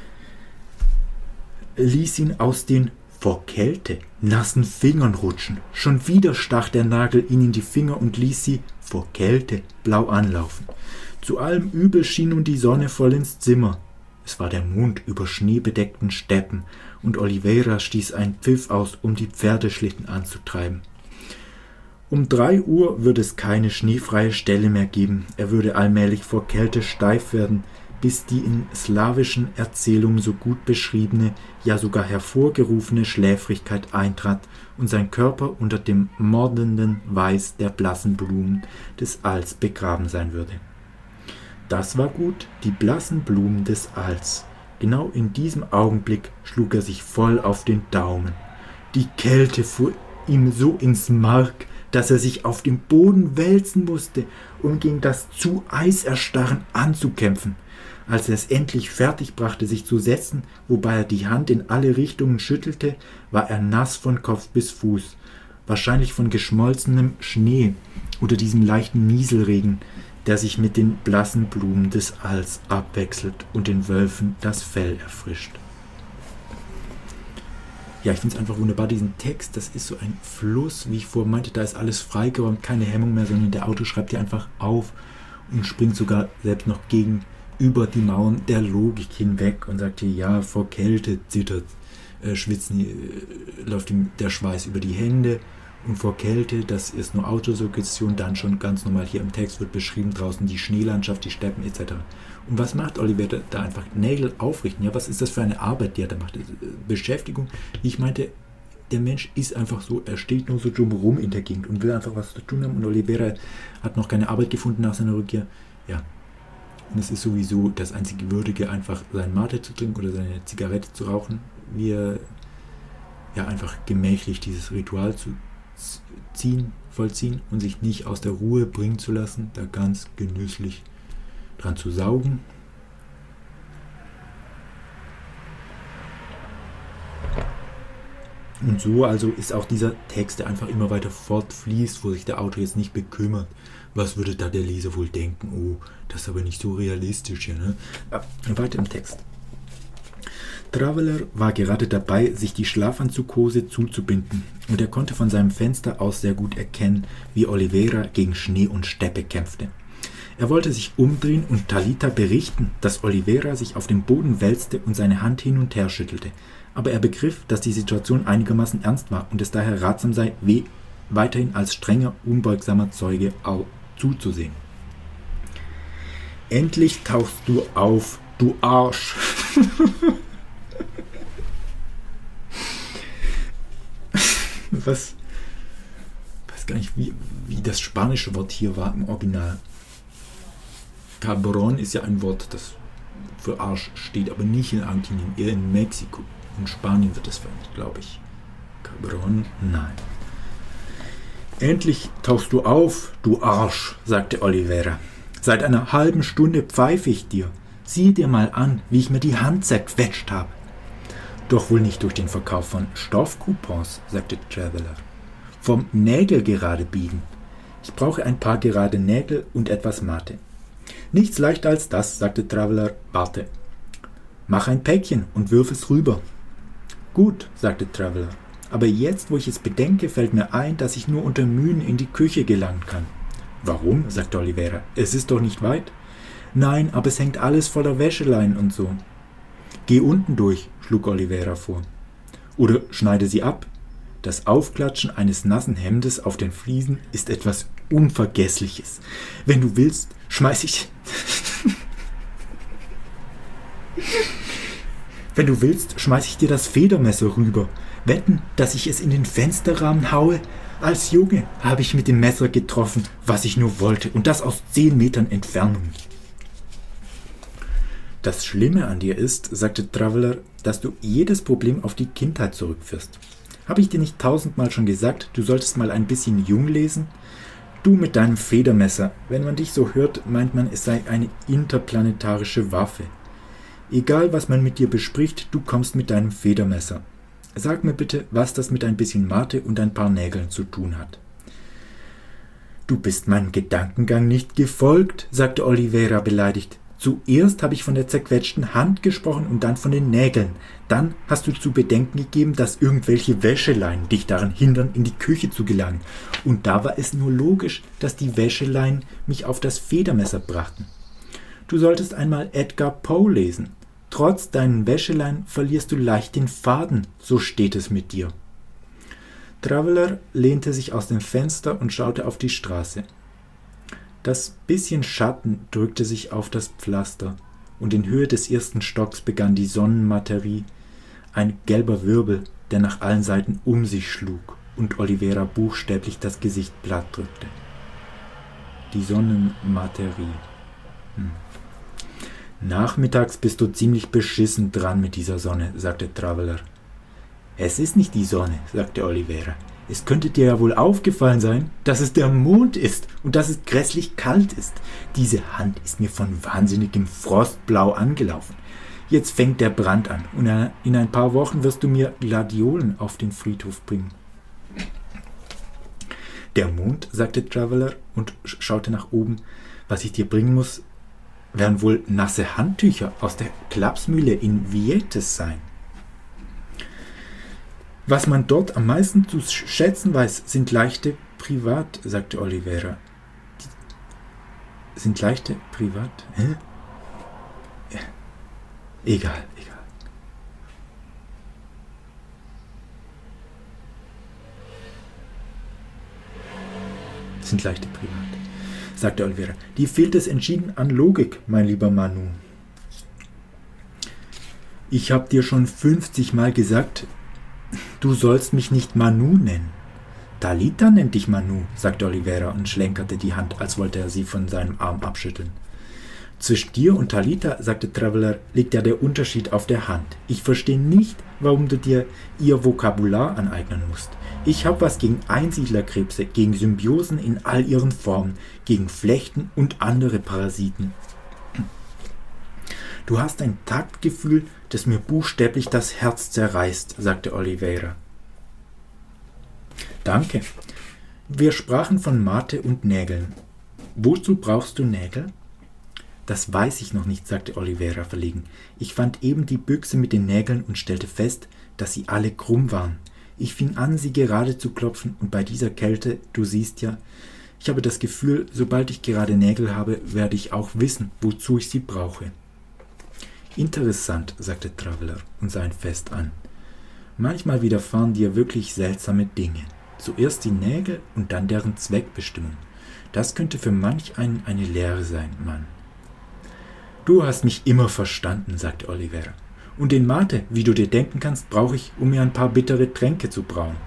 ließ ihn aus den vor Kälte nassen Fingern rutschen. Schon wieder stach der Nagel ihn in die Finger und ließ sie vor Kälte blau anlaufen. Zu allem Übel schien nun die Sonne voll ins Zimmer. Es war der Mond über schneebedeckten Steppen, und Oliveira stieß einen Pfiff aus, um die Pferdeschlitten anzutreiben. Um drei Uhr würde es keine schneefreie Stelle mehr geben. Er würde allmählich vor Kälte steif werden, bis die in slawischen Erzählungen so gut beschriebene, ja sogar hervorgerufene Schläfrigkeit eintrat und sein Körper unter dem mordenden Weiß der blassen Blumen des Aals begraben sein würde. Das war gut, die blassen Blumen des Aals. Genau in diesem Augenblick schlug er sich voll auf den Daumen. Die Kälte fuhr ihm so ins Mark, dass er sich auf dem Boden wälzen musste, um gegen das zu Eiserstarren anzukämpfen. Als er es endlich fertig brachte, sich zu setzen, wobei er die Hand in alle Richtungen schüttelte, war er nass von Kopf bis Fuß, wahrscheinlich von geschmolzenem Schnee oder diesem leichten Nieselregen, der sich mit den blassen Blumen des Aals abwechselt und den Wölfen das Fell erfrischt. Ja, ich finde es einfach wunderbar, diesen Text, das ist so ein Fluss, wie ich vorhin meinte, da ist alles freigeräumt, keine Hemmung mehr, sondern der Autor schreibt dir einfach auf und springt sogar selbst noch gegen über die Mauern der Logik hinweg und sagt dir, ja, vor Kälte zittert, äh, schwitzen, äh, läuft ihm der Schweiß über die Hände und vor Kälte, das ist nur Autosuggestion, dann schon ganz normal hier im Text wird beschrieben, draußen die Schneelandschaft, die Steppen et cetera. Und was macht Oliver da einfach? Nägel aufrichten, ja, was ist das für eine Arbeit, die er da macht? Beschäftigung, ich meinte, der Mensch ist einfach so, er steht nur so drumherum in der Gegend und will einfach was zu tun haben und Oliveira hat noch keine Arbeit gefunden nach seiner Rückkehr, ja. Und es ist sowieso das einzige Würdige, einfach seinen Mate zu trinken oder seine Zigarette zu rauchen, wie er ja einfach gemächlich dieses Ritual zu ziehen, vollziehen und sich nicht aus der Ruhe bringen zu lassen, da ganz genüsslich dran zu saugen. Und so also ist auch dieser Text, der einfach immer weiter fortfließt, wo sich der Autor jetzt nicht bekümmert, was würde da der Leser wohl denken, oh, das ist aber nicht so realistisch hier, ne? Ah, weiter im Text. Traveller war gerade dabei, sich die Schlafanzughose zuzubinden, und er konnte von seinem Fenster aus sehr gut erkennen, wie Oliveira gegen Schnee und Steppe kämpfte. Er wollte sich umdrehen und Talita berichten, dass Oliveira sich auf dem Boden wälzte und seine Hand hin und her schüttelte, aber er begriff, dass die Situation einigermaßen ernst war und es daher ratsam sei, weh, weiterhin als strenger, unbeugsamer Zeuge zuzusehen. Endlich tauchst du auf, du Arsch! Was? Ich weiß gar nicht, wie, wie das spanische Wort hier war im Original. Cabron ist ja ein Wort, das für Arsch steht, aber nicht in Argentinien, eher in Mexiko. In Spanien wird das verwendet, glaube ich. Cabron? Nein. Endlich tauchst du auf, du Arsch, sagte Oliveira. Seit einer halben Stunde pfeife ich dir. Sieh dir mal an, wie ich mir die Hand zerquetscht habe. Doch wohl nicht durch den Verkauf von Stoffcoupons, sagte Traveller. Vom Nägel gerade biegen. Ich brauche ein paar gerade Nägel und etwas Mate. Nichts leichter als das, sagte Traveller. Warte. Mach ein Päckchen und wirf es rüber. Gut, sagte Traveller. Aber jetzt, wo ich es bedenke, fällt mir ein, dass ich nur unter Mühen in die Küche gelangen kann. Warum? Sagte Oliveira. Es ist doch nicht weit. Nein, aber es hängt alles voller Wäscheleinen und so. Geh unten durch, schlug Oliveira vor. Oder schneide sie ab. Das Aufklatschen eines nassen Hemdes auf den Fliesen ist etwas Unvergessliches. Wenn du willst, schmeiß ich... Wenn du willst, schmeiß ich dir das Federmesser rüber. Wetten, dass ich es in den Fensterrahmen haue? Als Junge habe ich mit dem Messer getroffen, was ich nur wollte, und das aus zehn Metern Entfernung. Das Schlimme an dir ist, sagte Traveler, dass du jedes Problem auf die Kindheit zurückführst. Habe ich dir nicht tausendmal schon gesagt, du solltest mal ein bisschen Jung lesen? Du mit deinem Federmesser, wenn man dich so hört, meint man, es sei eine interplanetarische Waffe. Egal, was man mit dir bespricht, du kommst mit deinem Federmesser. Sag mir bitte, was das mit ein bisschen Mate und ein paar Nägeln zu tun hat. Du bist meinem Gedankengang nicht gefolgt, sagte Oliveira beleidigt. Zuerst habe ich von der zerquetschten Hand gesprochen und dann von den Nägeln. Dann hast du zu bedenken gegeben, dass irgendwelche Wäscheleien dich daran hindern, in die Küche zu gelangen. Und da war es nur logisch, dass die Wäscheleien mich auf das Federmesser brachten. Du solltest einmal Edgar Poe lesen. Trotz deinen Wäscheleien verlierst du leicht den Faden, so steht es mit dir. Traveler lehnte sich aus dem Fenster und schaute auf die Straße. Das bisschen Schatten drückte sich auf das Pflaster, und in Höhe des ersten Stocks begann die Sonnenmaterie, ein gelber Wirbel, der nach allen Seiten um sich schlug und Oliveira buchstäblich das Gesicht platt drückte. Die Sonnenmaterie. Hm. Nachmittags bist du ziemlich beschissen dran mit dieser Sonne, sagte Traveler. Es ist nicht die Sonne, sagte Oliveira. Es könnte dir ja wohl aufgefallen sein, dass es der Mond ist und dass es grässlich kalt ist. Diese Hand ist mir von wahnsinnigem Frostblau angelaufen. Jetzt fängt der Brand an und in ein paar Wochen wirst du mir Gladiolen auf den Friedhof bringen. Der Mond, sagte Traveler und schaute nach oben. Was ich dir bringen muss, werden wohl nasse Handtücher aus der Klapsmühle in Vietes sein. Was man dort am meisten zu schätzen weiß, sind leichte Privat, sagte Oliveira. Die sind leichte Privat? Hä? Ja. Egal, egal. Sind leichte Privat, sagte Oliveira. Die fehlt es entschieden an Logik, mein lieber Manu. Ich hab dir schon fünfzig Mal gesagt, du sollst mich nicht Manu nennen. Talita nennt dich Manu, sagte Oliveira und schlenkerte die Hand, als wollte er sie von seinem Arm abschütteln. Zwischen dir und Talita, sagte Traveler, liegt ja der Unterschied auf der Hand. Ich verstehe nicht, warum du dir ihr Vokabular aneignen musst. Ich habe was gegen Einsiedlerkrebse, gegen Symbiosen in all ihren Formen, gegen Flechten und andere Parasiten. Du hast ein Taktgefühl, das mir buchstäblich das Herz zerreißt, sagte Oliveira. Danke. Wir sprachen von Mate und Nägeln. Wozu brauchst du Nägel? Das weiß ich noch nicht, sagte Oliveira verlegen. Ich fand eben die Büchse mit den Nägeln und stellte fest, dass sie alle krumm waren. Ich fing an, sie gerade zu klopfen, und bei dieser Kälte, du siehst ja, ich habe das Gefühl, sobald ich gerade Nägel habe, werde ich auch wissen, wozu ich sie brauche. Interessant, sagte Traveler und sah ihn fest an. Manchmal widerfahren dir wirklich seltsame Dinge. Zuerst die Nägel und dann deren Zweckbestimmung. Das könnte für manch einen eine Lehre sein, Mann. Du hast mich immer verstanden, sagte Oliveira. Und den Mate, wie du dir denken kannst, brauche ich, um mir ein paar bittere Tränke zu brauen.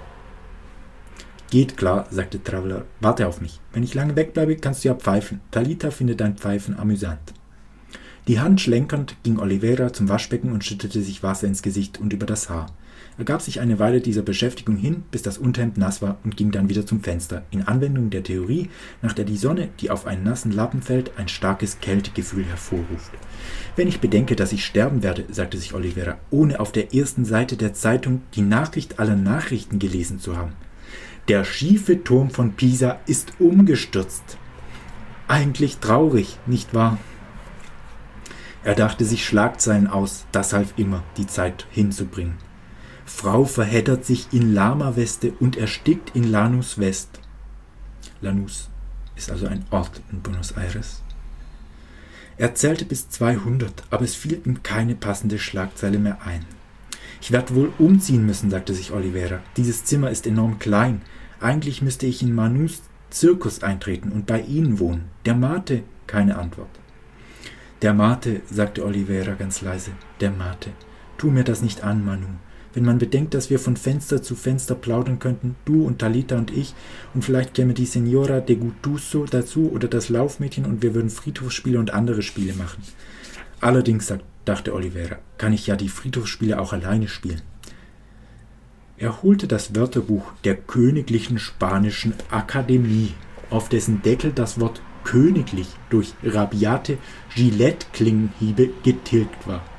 Geht klar, sagte Traveler. Warte auf mich. Wenn ich lange wegbleibe, kannst du ja pfeifen. Talita findet dein Pfeifen amüsant. Die Hand schlenkernd ging Oliveira zum Waschbecken und schüttete sich Wasser ins Gesicht und über das Haar. Er gab sich eine Weile dieser Beschäftigung hin, bis das Unterhemd nass war, und ging dann wieder zum Fenster, in Anwendung der Theorie, nach der die Sonne, die auf einen nassen Lappen fällt, ein starkes Kältegefühl hervorruft. Wenn ich bedenke, dass ich sterben werde, sagte sich Oliveira, ohne auf der ersten Seite der Zeitung die Nachricht aller Nachrichten gelesen zu haben. Der schiefe Turm von Pisa ist umgestürzt. Eigentlich traurig, nicht wahr? Er dachte sich Schlagzeilen aus, das half immer, die Zeit hinzubringen. Frau verheddert sich in Lama-Weste und erstickt in Lanús West. Lanús ist also ein Ort in Buenos Aires. Er zählte bis zweihundert, aber es fiel ihm keine passende Schlagzeile mehr ein. Ich werde wohl umziehen müssen, sagte sich Oliveira. Dieses Zimmer ist enorm klein. Eigentlich müsste ich in Manus Zirkus eintreten und bei Ihnen wohnen. Der Mate, keine Antwort. Der Mate, sagte Oliveira ganz leise. Der Mate. Tu mir das nicht an, Manu. Wenn man bedenkt, dass wir von Fenster zu Fenster plaudern könnten, du und Talita und ich, und vielleicht käme die Senora de Guttuso dazu oder das Laufmädchen und wir würden Friedhofsspiele und andere Spiele machen. Allerdings, dachte Oliveira, kann ich ja die Friedhofsspiele auch alleine spielen. Er holte das Wörterbuch der Königlichen Spanischen Akademie, auf dessen Deckel das Wort königlich durch rabiate Gillette-Klingenhiebe getilgt war.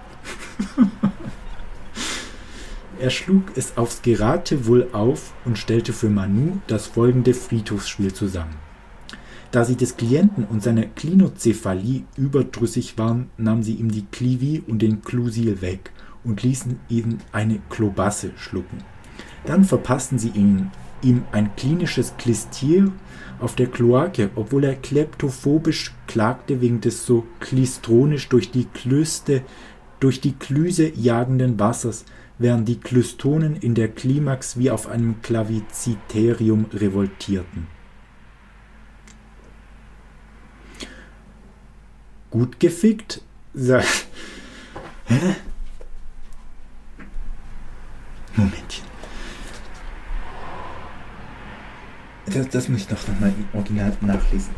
Er schlug es aufs Geratewohl auf und stellte für Manu das folgende Friedhofsspiel zusammen. Da sie des Klienten und seiner Klinozephalie überdrüssig waren, nahmen sie ihm die Clivi und den Clusil weg und ließen ihn eine Klobasse schlucken. Dann verpassten sie ihn, ihm ein klinisches Klistier auf der Kloake, obwohl er kleptophobisch klagte wegen des so klistronisch durch die Klüste, durch die Klüse jagenden Wassers, während die Klystonen in der Klimax wie auf einem Klaviziterium revoltierten. Gut gefickt, sagt... Hä? Momentchen. Das, das muss ich doch nochmal im Original nachlesen.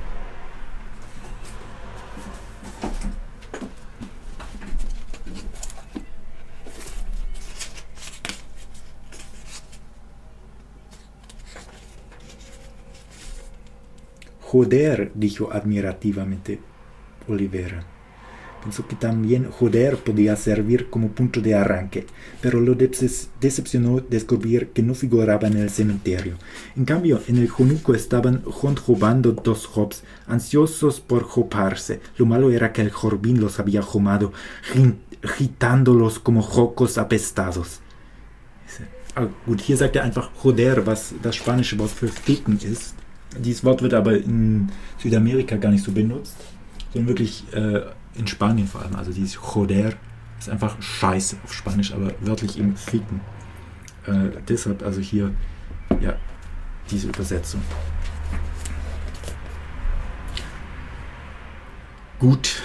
Joder, dijo admirativamente Oliveira. Pensó que también joder podía servir como punto de arranque, pero lo decepcionó descubrir que no figuraba en el cementerio. En cambio, en el jonuco estaban jonjobando dos jobs, ansiosos por joparse. Lo malo era que el jorbín los había jomado, gitándolos como jocos apestados. Ah, gut, hier sagt er einfach joder, was das spanische Wort für ficken ist. Dieses Wort wird aber in Südamerika gar nicht so benutzt, sondern wirklich äh, in Spanien vor allem. Also dieses joder ist einfach Scheiße auf Spanisch, aber wörtlich eben ficken. Äh, deshalb also hier ja diese Übersetzung. Gut.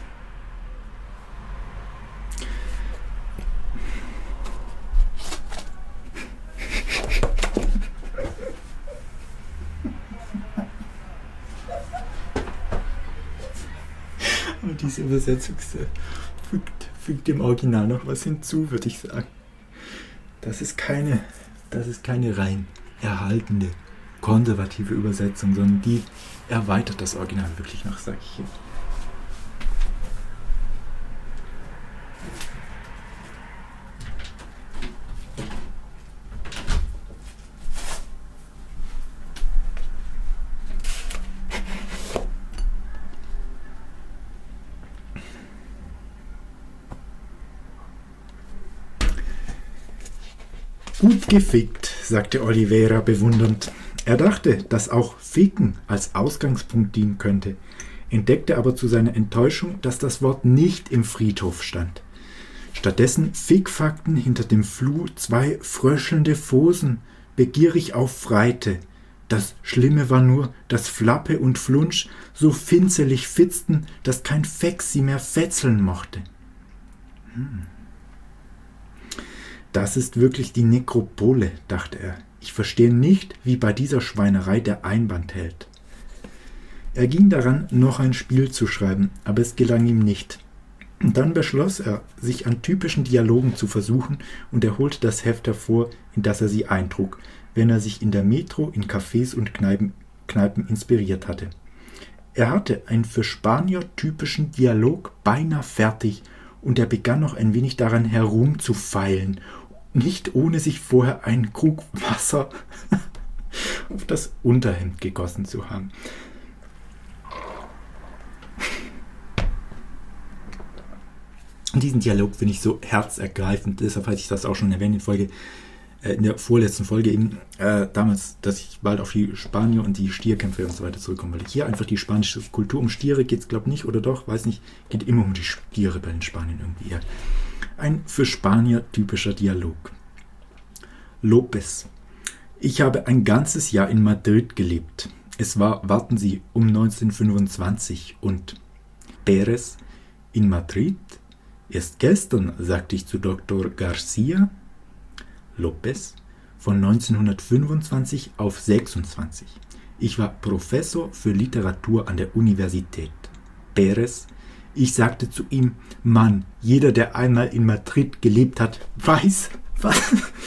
Und diese Übersetzung fügt, fügt dem Original noch was hinzu, würde ich sagen. Das ist keine, das ist keine rein erhaltende, konservative Übersetzung, sondern die erweitert das Original wirklich noch, sage ich hier. Gut gefickt, sagte Oliveira bewundernd. Er dachte, dass auch Ficken als Ausgangspunkt dienen könnte, entdeckte aber zu seiner Enttäuschung, dass das Wort nicht im Friedhof stand. Stattdessen fickfakten hinter dem Flur zwei fröschelnde Fosen, begierig auffreite. Das Schlimme war nur, dass Flappe und Flunsch so finzelig fitzten, dass kein Feck sie mehr fetzeln mochte. Hm. Das ist wirklich die Nekropole, dachte er. Ich verstehe nicht, wie bei dieser Schweinerei der Einband hält. Er ging daran, noch ein Spiel zu schreiben, aber es gelang ihm nicht. Und dann beschloss er, sich an typischen Dialogen zu versuchen, und er holte das Heft hervor, in das er sie eintrug, wenn er sich in der Metro, in Cafés und Kneipen, Kneipen inspiriert hatte. Er hatte einen für Spanier typischen Dialog beinahe fertig, und er begann noch ein wenig daran herumzufeilen, nicht ohne sich vorher einen Krug Wasser auf das Unterhemd gegossen zu haben. Und diesen Dialog finde ich so herzergreifend, deshalb hatte ich das auch schon erwähnt in, Folge, äh, in der vorletzten Folge eben, äh, damals, dass ich bald auf die Spanier und die Stierkämpfe und so weiter zurückkomme, weil hier einfach die spanische Kultur, um Stiere geht es glaube ich nicht, oder doch, weiß nicht, geht immer um die Stiere bei den Spaniern irgendwie. Ja. Ein für Spanier typischer Dialog. López. Ich habe ein ganzes Jahr in Madrid gelebt. Es war, warten Sie, um neunzehnhundertfünfundzwanzig und Pérez in Madrid? Erst gestern, sagte ich zu Doktor Garcia. Lopez, von neunzehnhundertfünfundzwanzig auf sechsundzwanzig. Ich war Professor für Literatur an der Universität. Perez, ich sagte zu ihm, Mann, jeder, der einmal in Madrid gelebt hat, weiß, was...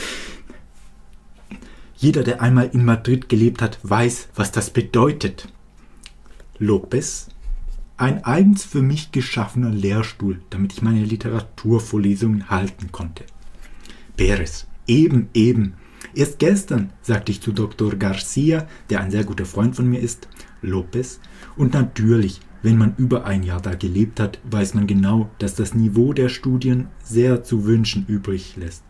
Jeder, der einmal in Madrid gelebt hat, weiß, was das bedeutet. Lopez, ein eigens für mich geschaffener Lehrstuhl, damit ich meine Literaturvorlesungen halten konnte. Perez, eben, eben. Erst gestern sagte ich zu Doktor Garcia, der ein sehr guter Freund von mir ist, Lopez, und natürlich, wenn man über ein Jahr da gelebt hat, weiß man genau, dass das Niveau der Studien sehr zu wünschen übrig lässt.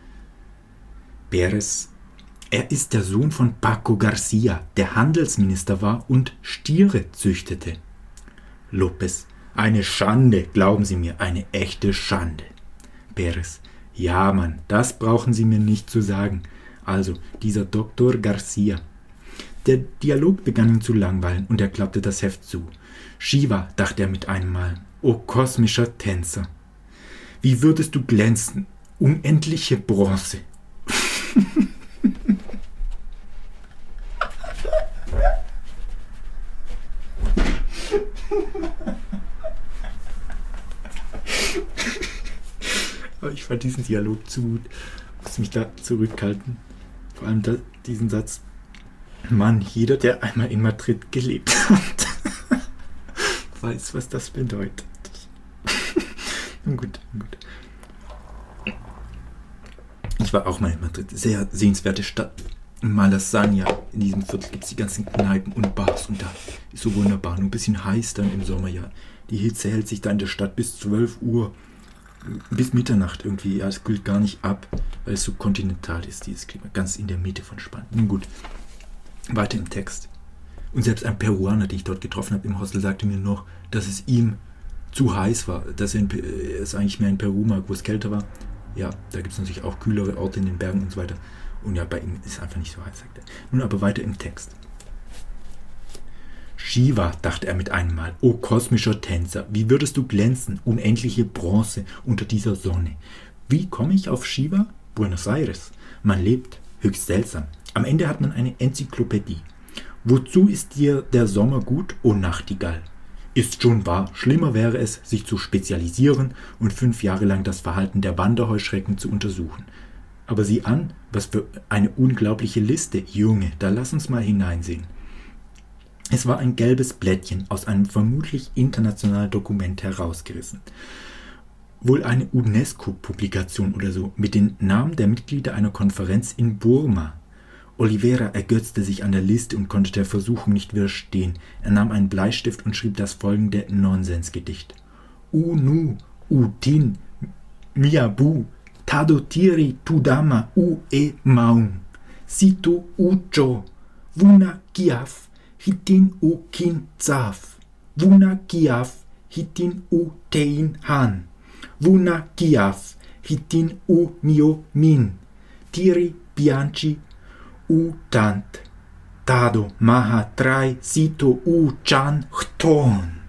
Perez, er ist der Sohn von Paco Garcia, der Handelsminister war und Stiere züchtete. Lopez, eine Schande, glauben Sie mir, eine echte Schande. Perez, ja Mann, das brauchen Sie mir nicht zu sagen. Also, dieser Doktor Garcia. Der Dialog begann ihn zu langweilen und er klappte das Heft zu. Shiva, dachte er mit einem Mal, o kosmischer Tänzer. Wie würdest du glänzen, unendliche Bronze. Aber ich fand diesen Dialog zu gut. Ich muss mich da zurückhalten. Vor allem da, diesen Satz. Mann, jeder, der einmal in Madrid gelebt hat, weiß, was das bedeutet. Nun gut, nun gut. Ich war auch mal in Madrid. Sehr sehenswerte Stadt. In Malasaña, in diesem Viertel gibt es die ganzen Kneipen und Bars und da ist so wunderbar. Nur ein bisschen heiß dann im Sommer, ja. Die Hitze hält sich da in der Stadt bis zwölf Uhr, bis Mitternacht irgendwie. Ja, es kühlt gar nicht ab, weil es so kontinental ist, dieses Klima. Ganz in der Mitte von Spanien. Nun gut, weiter im Text. Und selbst ein Peruaner, den ich dort getroffen habe im Hostel, sagte mir noch, dass es ihm zu heiß war, dass er in, es eigentlich mehr in Peru mag, wo es kälter war. Ja, da gibt es natürlich auch kühlere Orte in den Bergen und so weiter. Und ja, bei ihm ist es einfach nicht so heiß, sagt er. Nun aber weiter im Text. Shiva, dachte er mit einem Mal, o kosmischer Tänzer, wie würdest du glänzen, unendliche Bronze unter dieser Sonne. Wie komme ich auf Shiva? Buenos Aires. Man lebt, höchst seltsam. Am Ende hat man eine Enzyklopädie. Wozu ist dir der Sommer gut, o Nachtigall? Ist schon wahr, schlimmer wäre es, sich zu spezialisieren und fünf Jahre lang das Verhalten der Wanderheuschrecken zu untersuchen. Aber sieh an, was für eine unglaubliche Liste, Junge, da lass uns mal hineinsehen. Es war ein gelbes Blättchen aus einem vermutlich internationalen Dokument herausgerissen. Wohl eine UNESCO-Publikation oder so, mit den Namen der Mitglieder einer Konferenz in Burma. Oliveira ergötzte sich an der Liste und konnte der Versuchung nicht widerstehen. Er nahm einen Bleistift und schrieb das folgende Nonsensgedicht. Unu, Utin, Miabu, Tadotiri Tudama u e maung, Situ ucho, Wuna kiaf, Hitin u kin zaf, Wuna kiaf, Hitin u tein han, Wuna kiaf, Hitin u mio min, Tiri bianchi u tant, Tado maha trai sito u chan chton.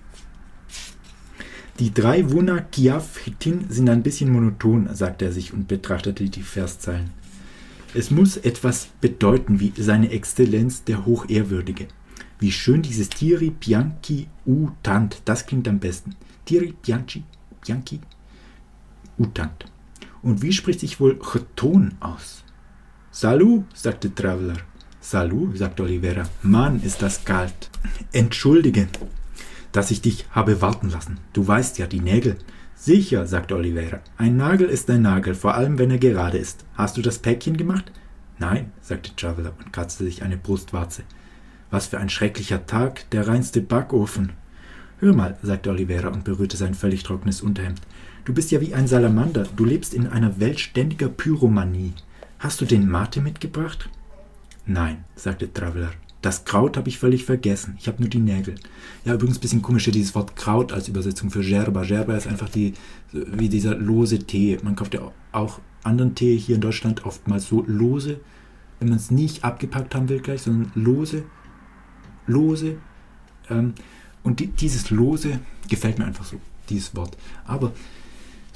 Die drei Wuna Kiaf Hitin sind ein bisschen monoton, sagte er sich und betrachtete die Verszeilen. Es muss etwas bedeuten wie seine Exzellenz der Hochehrwürdige. Wie schön dieses Tiri Bianchi u tant, das klingt am besten. Tiri Bianchi, Bianchi u tant. Und wie spricht sich wohl Chton aus? Salut, sagte Traveler. Salut, sagte Oliveira. Mann, ist das kalt. Entschuldige, dass ich dich habe warten lassen. Du weißt ja, die Nägel. Sicher, sagte Oliveira. Ein Nagel ist ein Nagel, vor allem wenn er gerade ist. Hast du das Päckchen gemacht? Nein, sagte Traveler und kratzte sich eine Brustwarze. Was für ein schrecklicher Tag, der reinste Backofen. Hör mal, sagte Oliveira und berührte sein völlig trockenes Unterhemd. Du bist ja wie ein Salamander. Du lebst in einer Welt ständiger Pyromanie. Hast du den Mate mitgebracht? Nein, sagte Traveler. Das Kraut habe ich völlig vergessen. Ich habe nur die Nägel. Ja, übrigens ein bisschen komisch hier dieses Wort Kraut als Übersetzung für Gerber. Gerber ist einfach die, wie dieser lose Tee. Man kauft ja auch anderen Tee hier in Deutschland oftmals so lose, wenn man es nicht abgepackt haben will gleich, sondern lose, lose. Ähm, und die, dieses lose gefällt mir einfach so, dieses Wort. Aber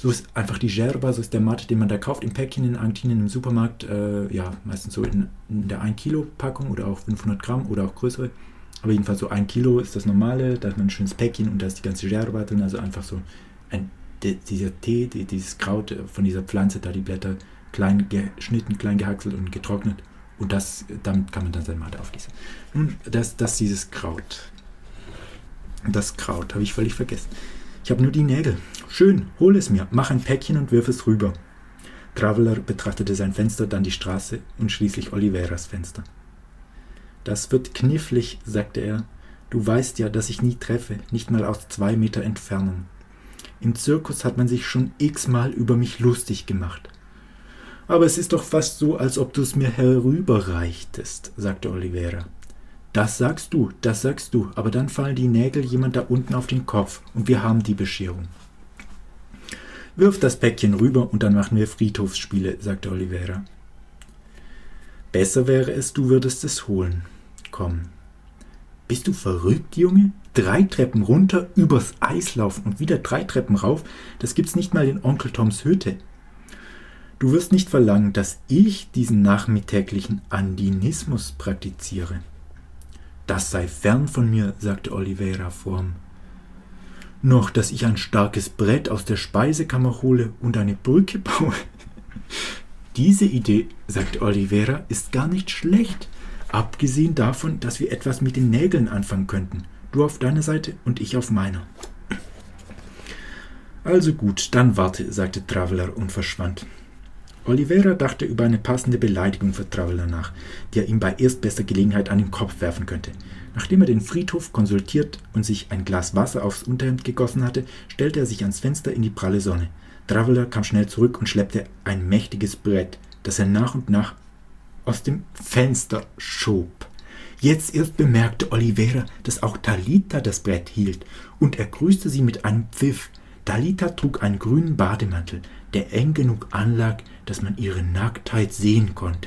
So ist einfach die Gerber, so ist der Matt, den man da kauft im Päckchen in Argentinien im Supermarkt, äh, ja, meistens so in, in der ein Kilo Packung oder auch fünfhundert Gramm oder auch größere. Aber jedenfalls so ein Kilo ist das normale, da hat man ein schönes Päckchen und da ist die ganze Gerber drin, also einfach so ein, die, dieser Tee, die, dieses Kraut von dieser Pflanze, da die Blätter klein geschnitten, klein gehackselt und getrocknet. Und das, damit kann man dann sein Mate aufgießen. Nun, das, das dieses Kraut. Das Kraut habe ich völlig vergessen. Ich habe nur die Nägel. Schön, hol es mir, mach ein Päckchen und wirf es rüber. Traveler betrachtete sein Fenster, dann die Straße und schließlich Oliveras Fenster. Das wird knifflig, sagte er. Du weißt ja, dass ich nie treffe, nicht mal aus zwei Meter Entfernung. Im Zirkus hat man sich schon x-mal über mich lustig gemacht. Aber es ist doch fast so, als ob du es mir herüberreichtest, sagte Olivera. Das sagst du, das sagst du, aber dann fallen die Nägel jemand da unten auf den Kopf und wir haben die Bescherung. Wirf das Päckchen rüber und dann machen wir Friedhofsspiele, sagte Olivera. Besser wäre es, du würdest es holen. Komm. Bist du verrückt, Junge? Drei Treppen runter, übers Eis laufen und wieder drei Treppen rauf? Das gibt's nicht mal in Onkel Toms Hütte. Du wirst nicht verlangen, dass ich diesen nachmittäglichen Andinismus praktiziere. Das sei fern von mir, sagte Olivera vorm. Noch, dass ich ein starkes Brett aus der Speisekammer hole und eine Brücke baue. Diese Idee, sagte Olivera, ist gar nicht schlecht. Abgesehen davon, dass wir etwas mit den Nägeln anfangen könnten. Du auf deiner Seite und ich auf meiner. Also gut, dann warte, sagte Traveler und verschwand. Olivera dachte über eine passende Beleidigung für Traveler nach, die er ihm bei erstbester Gelegenheit an den Kopf werfen könnte. Nachdem er den Friedhof konsultiert und sich ein Glas Wasser aufs Unterhemd gegossen hatte, stellte er sich ans Fenster in die pralle Sonne. Traveler kam schnell zurück und schleppte ein mächtiges Brett, das er nach und nach aus dem Fenster schob. Jetzt erst bemerkte Olivera, dass auch Talita das Brett hielt, und er grüßte sie mit einem Pfiff. Talita trug einen grünen Bademantel, der eng genug anlag, dass man ihre Nacktheit sehen konnte.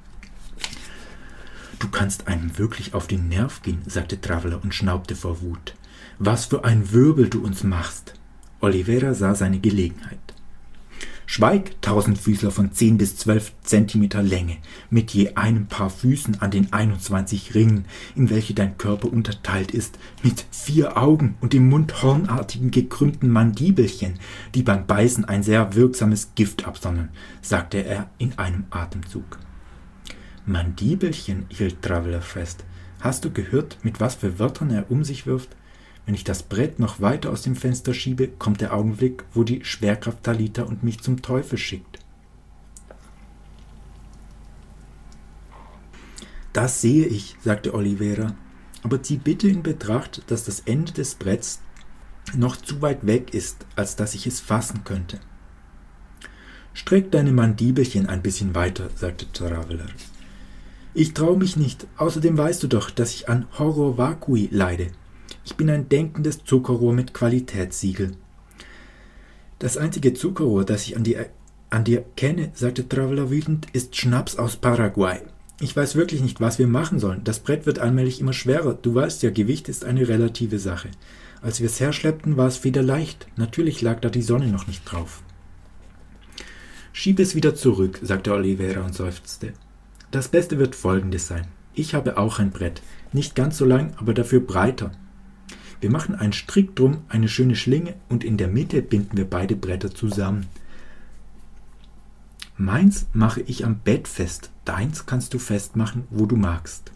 »Du kannst einem wirklich auf den Nerv gehen«, sagte Traveler und schnaubte vor Wut. »Was für ein Wirbel du uns machst!« Olivera sah seine Gelegenheit. »Schweig, Tausendfüßler von zehn bis zwölf Zentimeter Länge, mit je einem Paar Füßen an den einundzwanzig Ringen, in welche dein Körper unterteilt ist, mit vier Augen und dem mundhornartigen gekrümmten Mandibelchen, die beim Beißen ein sehr wirksames Gift absondern«, sagte er in einem Atemzug. »Mandibelchen«, hielt Traveler fest. »Hast du gehört, mit was für Wörtern er um sich wirft? Wenn ich das Brett noch weiter aus dem Fenster schiebe, kommt der Augenblick, wo die Schwerkraft Talita und mich zum Teufel schickt.« »Das sehe ich«, sagte Olivera, »aber zieh bitte in Betracht, dass das Ende des Bretts noch zu weit weg ist, als dass ich es fassen könnte.« »Streck deine Mandibelchen ein bisschen weiter«, sagte Traveler. »Ich traue mich nicht, außerdem weißt du doch, dass ich an Horror vacui leide. Ich bin ein denkendes Zuckerrohr mit Qualitätssiegel.« »Das einzige Zuckerrohr, das ich an dir, an dir kenne«, sagte Traveler wütend, »ist Schnaps aus Paraguay. Ich weiß wirklich nicht, was wir machen sollen. Das Brett wird allmählich immer schwerer. Du weißt ja, Gewicht ist eine relative Sache. Als wir es herschleppten, war es federleicht. Natürlich lag da die Sonne noch nicht drauf.« »Schieb es wieder zurück«, sagte Olivera und seufzte. »Das Beste wird Folgendes sein. Ich habe auch ein Brett. Nicht ganz so lang, aber dafür breiter. Wir machen einen Strick drum, eine schöne Schlinge, und in der Mitte binden wir beide Bretter zusammen. Meins mache ich am Bett fest, deins kannst du festmachen, wo du magst.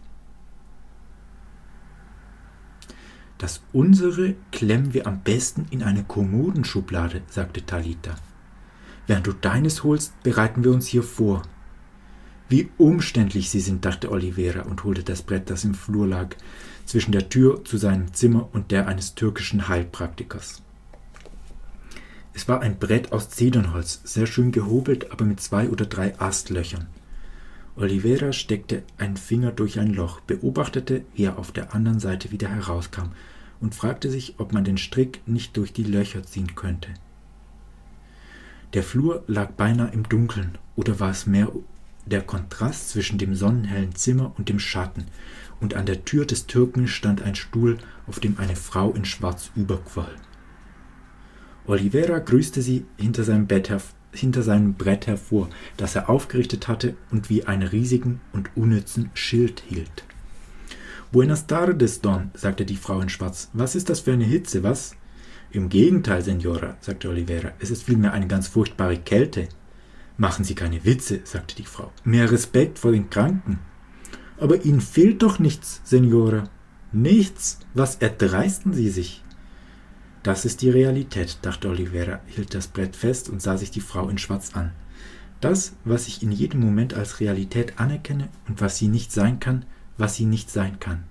Das unsere klemmen wir am besten in eine Kommodenschublade«, sagte Talita. »Während du deines holst, bereiten wir uns hier vor.« »Wie umständlich Sie sind«, dachte Olivera und holte das Brett, das im Flur lag, zwischen der Tür zu seinem Zimmer und der eines türkischen Heilpraktikers. Es war ein Brett aus Zedernholz, sehr schön gehobelt, aber mit zwei oder drei Astlöchern. Olivera steckte einen Finger durch ein Loch, beobachtete, wie er auf der anderen Seite wieder herauskam, und fragte sich, ob man den Strick nicht durch die Löcher ziehen könnte. Der Flur lag beinahe im Dunkeln, oder war es mehr der Kontrast zwischen dem sonnenhellen Zimmer und dem Schatten, und an der Tür des Türken stand ein Stuhl, auf dem eine Frau in Schwarz überquoll. Oliveira grüßte sie hinter seinem, Bett herv- hinter seinem Brett hervor, das er aufgerichtet hatte und wie einen riesigen und unnützen Schild hielt. »Buenas tardes, Don«, sagte die Frau in Schwarz. »Was ist das für eine Hitze, was?« »Im Gegenteil, Senora«, sagte Oliveira. »Es ist vielmehr eine ganz furchtbare Kälte.« »Machen Sie keine Witze«, sagte die Frau. »Mehr Respekt vor den Kranken.« »Aber Ihnen fehlt doch nichts, Senora.« »Nichts? Was erdreisten Sie sich?« »Das ist die Realität«, dachte Oliveira, hielt das Brett fest und sah sich die Frau in Schwarz an. »Das, was ich in jedem Moment als Realität anerkenne und was sie nicht sein kann, was sie nicht sein kann.«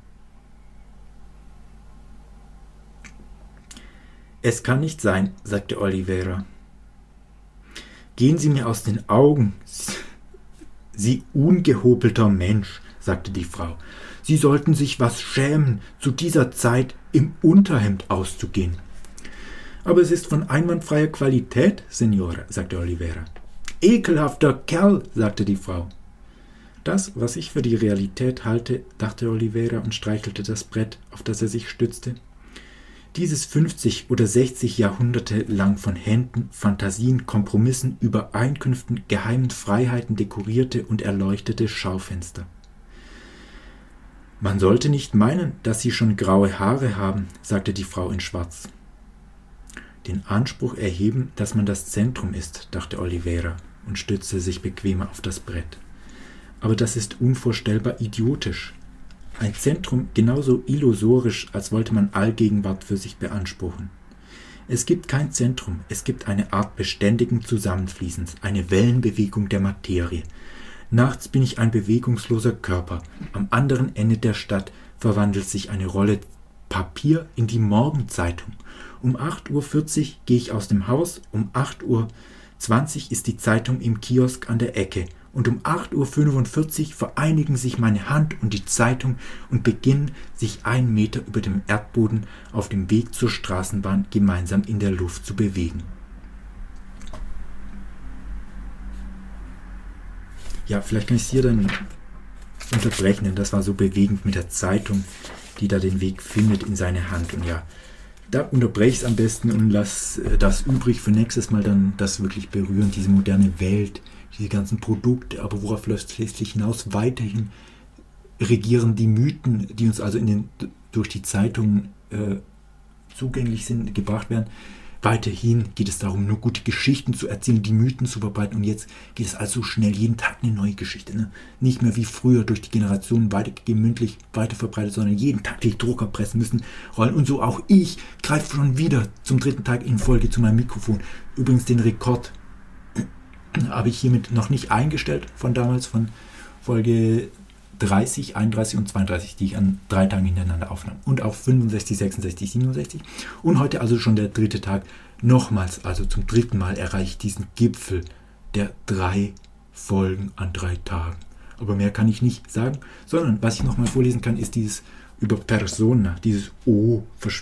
»Es kann nicht sein«, sagte Oliveira. »Gehen Sie mir aus den Augen, Sie ungehobelter Mensch«, sagte die Frau. »Sie sollten sich was schämen, zu dieser Zeit im Unterhemd auszugehen.« »Aber es ist von einwandfreier Qualität, Senora«, sagte Oliveira. »Ekelhafter Kerl«, sagte die Frau. »Das, was ich für die Realität halte«, dachte Oliveira und streichelte das Brett, auf das er sich stützte. »Dieses fünfzig oder sechzig Jahrhunderte lang von Händen, Fantasien, Kompromissen, Übereinkünften, geheimen Freiheiten dekorierte und erleuchtete Schaufenster.« »Man sollte nicht meinen, dass Sie schon graue Haare haben«, sagte die Frau in Schwarz. »Den Anspruch erheben, dass man das Zentrum ist«, dachte Oliveira und stützte sich bequemer auf das Brett. »Aber das ist unvorstellbar idiotisch. Ein Zentrum genauso illusorisch, als wollte man Allgegenwart für sich beanspruchen. Es gibt kein Zentrum, es gibt eine Art beständigen Zusammenfließens, eine Wellenbewegung der Materie. Nachts bin ich ein bewegungsloser Körper. Am anderen Ende der Stadt verwandelt sich eine Rolle Papier in die Morgenzeitung. Um acht Uhr vierzig gehe ich aus dem Haus, um acht Uhr zwanzig ist die Zeitung im Kiosk an der Ecke und um acht Uhr fünfundvierzig vereinigen sich meine Hand und die Zeitung und beginnen, sich einen Meter über dem Erdboden auf dem Weg zur Straßenbahn gemeinsam in der Luft zu bewegen.« Ja, vielleicht kann ich es hier dann unterbrechen, denn das war so bewegend mit der Zeitung, die da den Weg findet in seine Hand. Und ja, da unterbreche ich es am besten und lasse das übrig für nächstes Mal dann das wirklich berühren, diese moderne Welt, diese ganzen Produkte, aber worauf läuft es letztlich hinaus? Weiterhin regieren die Mythen, die uns also in den, durch die Zeitungen äh, zugänglich sind, gebracht werden. Weiterhin geht es darum, nur gute Geschichten zu erzählen, die Mythen zu verbreiten. Und jetzt geht es also schnell, jeden Tag eine neue Geschichte. Ne? Nicht mehr wie früher durch die Generationen weitergegeben, mündlich weiterverbreitet, sondern jeden Tag die Druckerpressen müssen rollen. Und so auch ich greife schon wieder zum dritten Tag in Folge zu meinem Mikrofon. Übrigens den Rekord habe ich hiermit noch nicht eingestellt von damals, von Folge dreißig, einunddreißig und zweiunddreißig, die ich an drei Tagen hintereinander aufnahm. Und auch fünfundsechzig, sechsundsechzig, siebenundsechzig. Und heute also schon der dritte Tag. Nochmals, also zum dritten Mal erreiche ich diesen Gipfel der drei Folgen an drei Tagen. Aber mehr kann ich nicht sagen, sondern was ich nochmal vorlesen kann, ist dieses über Persona, dieses O.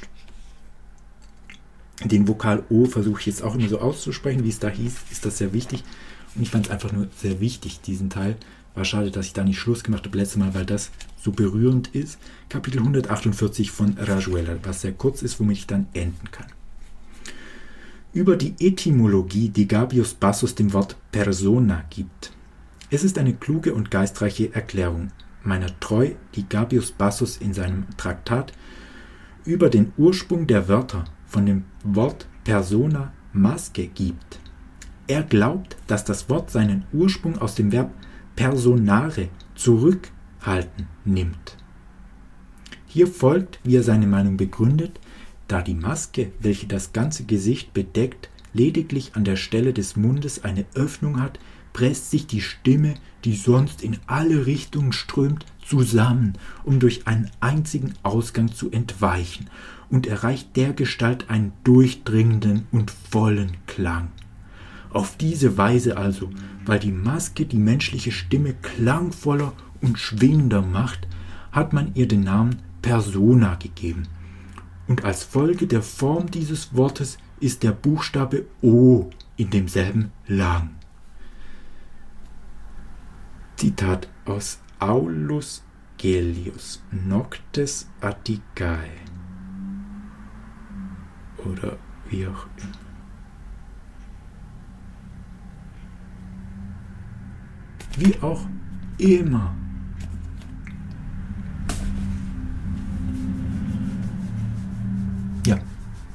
Den Vokal O versuche ich jetzt auch immer so auszusprechen, wie es da hieß, ist das sehr wichtig. Und ich fand es einfach nur sehr wichtig, diesen Teil. War schade, dass ich da nicht Schluss gemacht habe letztes Mal, weil das so berührend ist. Kapitel hundertachtundvierzig von Rayuela, was sehr kurz ist, womit ich dann enden kann. Über die Etymologie, die Gabius Bassus dem Wort Persona gibt. Es ist eine kluge und geistreiche Erklärung meiner treu, die Gabius Bassus in seinem Traktat über den Ursprung der Wörter von dem Wort Persona Maske gibt. Er glaubt, dass das Wort seinen Ursprung aus dem Verb personare, zurückhalten, nimmt. Hier folgt, wie er seine Meinung begründet, da die Maske, welche das ganze Gesicht bedeckt, lediglich an der Stelle des Mundes eine Öffnung hat, presst sich die Stimme, die sonst in alle Richtungen strömt, zusammen, um durch einen einzigen Ausgang zu entweichen und erreicht dergestalt einen durchdringenden und vollen Klang. Auf diese Weise also, weil die Maske die menschliche Stimme klangvoller und schwingender macht, hat man ihr den Namen Persona gegeben. Und als Folge der Form dieses Wortes ist der Buchstabe O in demselben lang. Zitat aus Aulus Gellius, Noctes Atticae. Oder wie auch immer. Wie auch immer. Ja.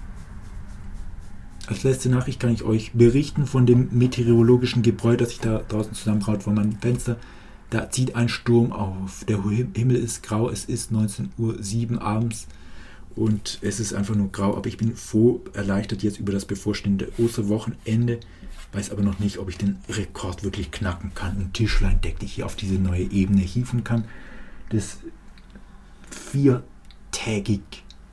Als letzte Nachricht kann ich euch berichten von dem meteorologischen Gebräu, das sich da draußen zusammenbraut vor meinem Fenster. Da zieht ein Sturm auf. Der Himmel ist grau. Es ist neunzehn Uhr sieben abends und es ist einfach nur grau. Aber ich bin froh, erleichtert jetzt über das bevorstehende Osterwochenende. Weiß aber noch nicht, ob ich den Rekord wirklich knacken kann und Tischlein deck dich hier auf diese neue Ebene hieven kann. Des viertägigen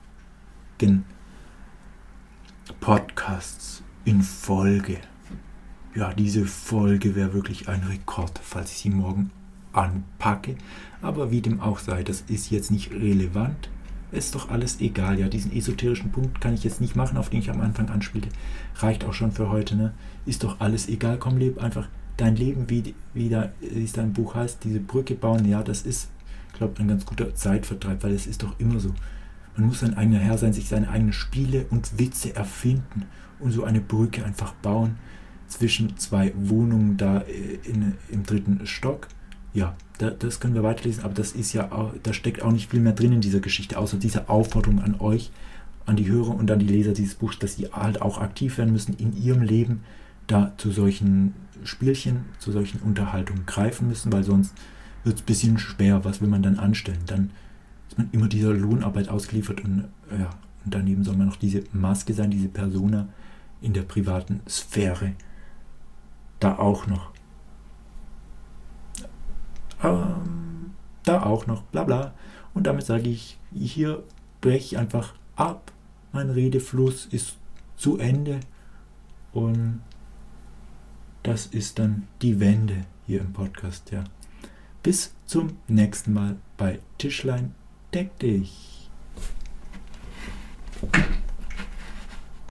Podcasts in Folge. Ja, diese Folge wäre wirklich ein Rekord, falls ich sie morgen anpacke. Aber wie dem auch sei, das ist jetzt nicht relevant. Ist doch alles egal. Ja, diesen esoterischen Punkt kann ich jetzt nicht machen, auf den ich am Anfang anspielte. Reicht auch schon für heute, ne? Ist doch alles egal. Komm, leb einfach dein Leben, wie, wie, da, wie es dein Buch heißt. Diese Brücke bauen, ja, das ist, glaube ich, ein ganz guter Zeitvertreib, weil es ist doch immer so. Man muss sein eigener Herr sein, sich seine eigenen Spiele und Witze erfinden und so eine Brücke einfach bauen zwischen zwei Wohnungen da in, im dritten Stock. Ja, da, das können wir weiterlesen, aber das ist ja auch, da steckt auch nicht viel mehr drin in dieser Geschichte, außer dieser Aufforderung an euch, an die Hörer und an die Leser dieses Buchs, dass sie halt auch aktiv werden müssen in ihrem Leben, da zu solchen Spielchen, zu solchen Unterhaltungen greifen müssen, weil sonst wird es ein bisschen schwer, was will man dann anstellen? Dann ist man immer dieser Lohnarbeit ausgeliefert und, ja, und daneben soll man noch diese Maske sein, diese Persona in der privaten Sphäre. Da auch noch. Ähm, da auch noch, bla bla. Und damit sage ich, hier breche ich einfach ab. Mein Redefluss ist zu Ende. Und das ist dann die Wende hier im Podcast, ja. Bis zum nächsten Mal bei Tischlein deck dich.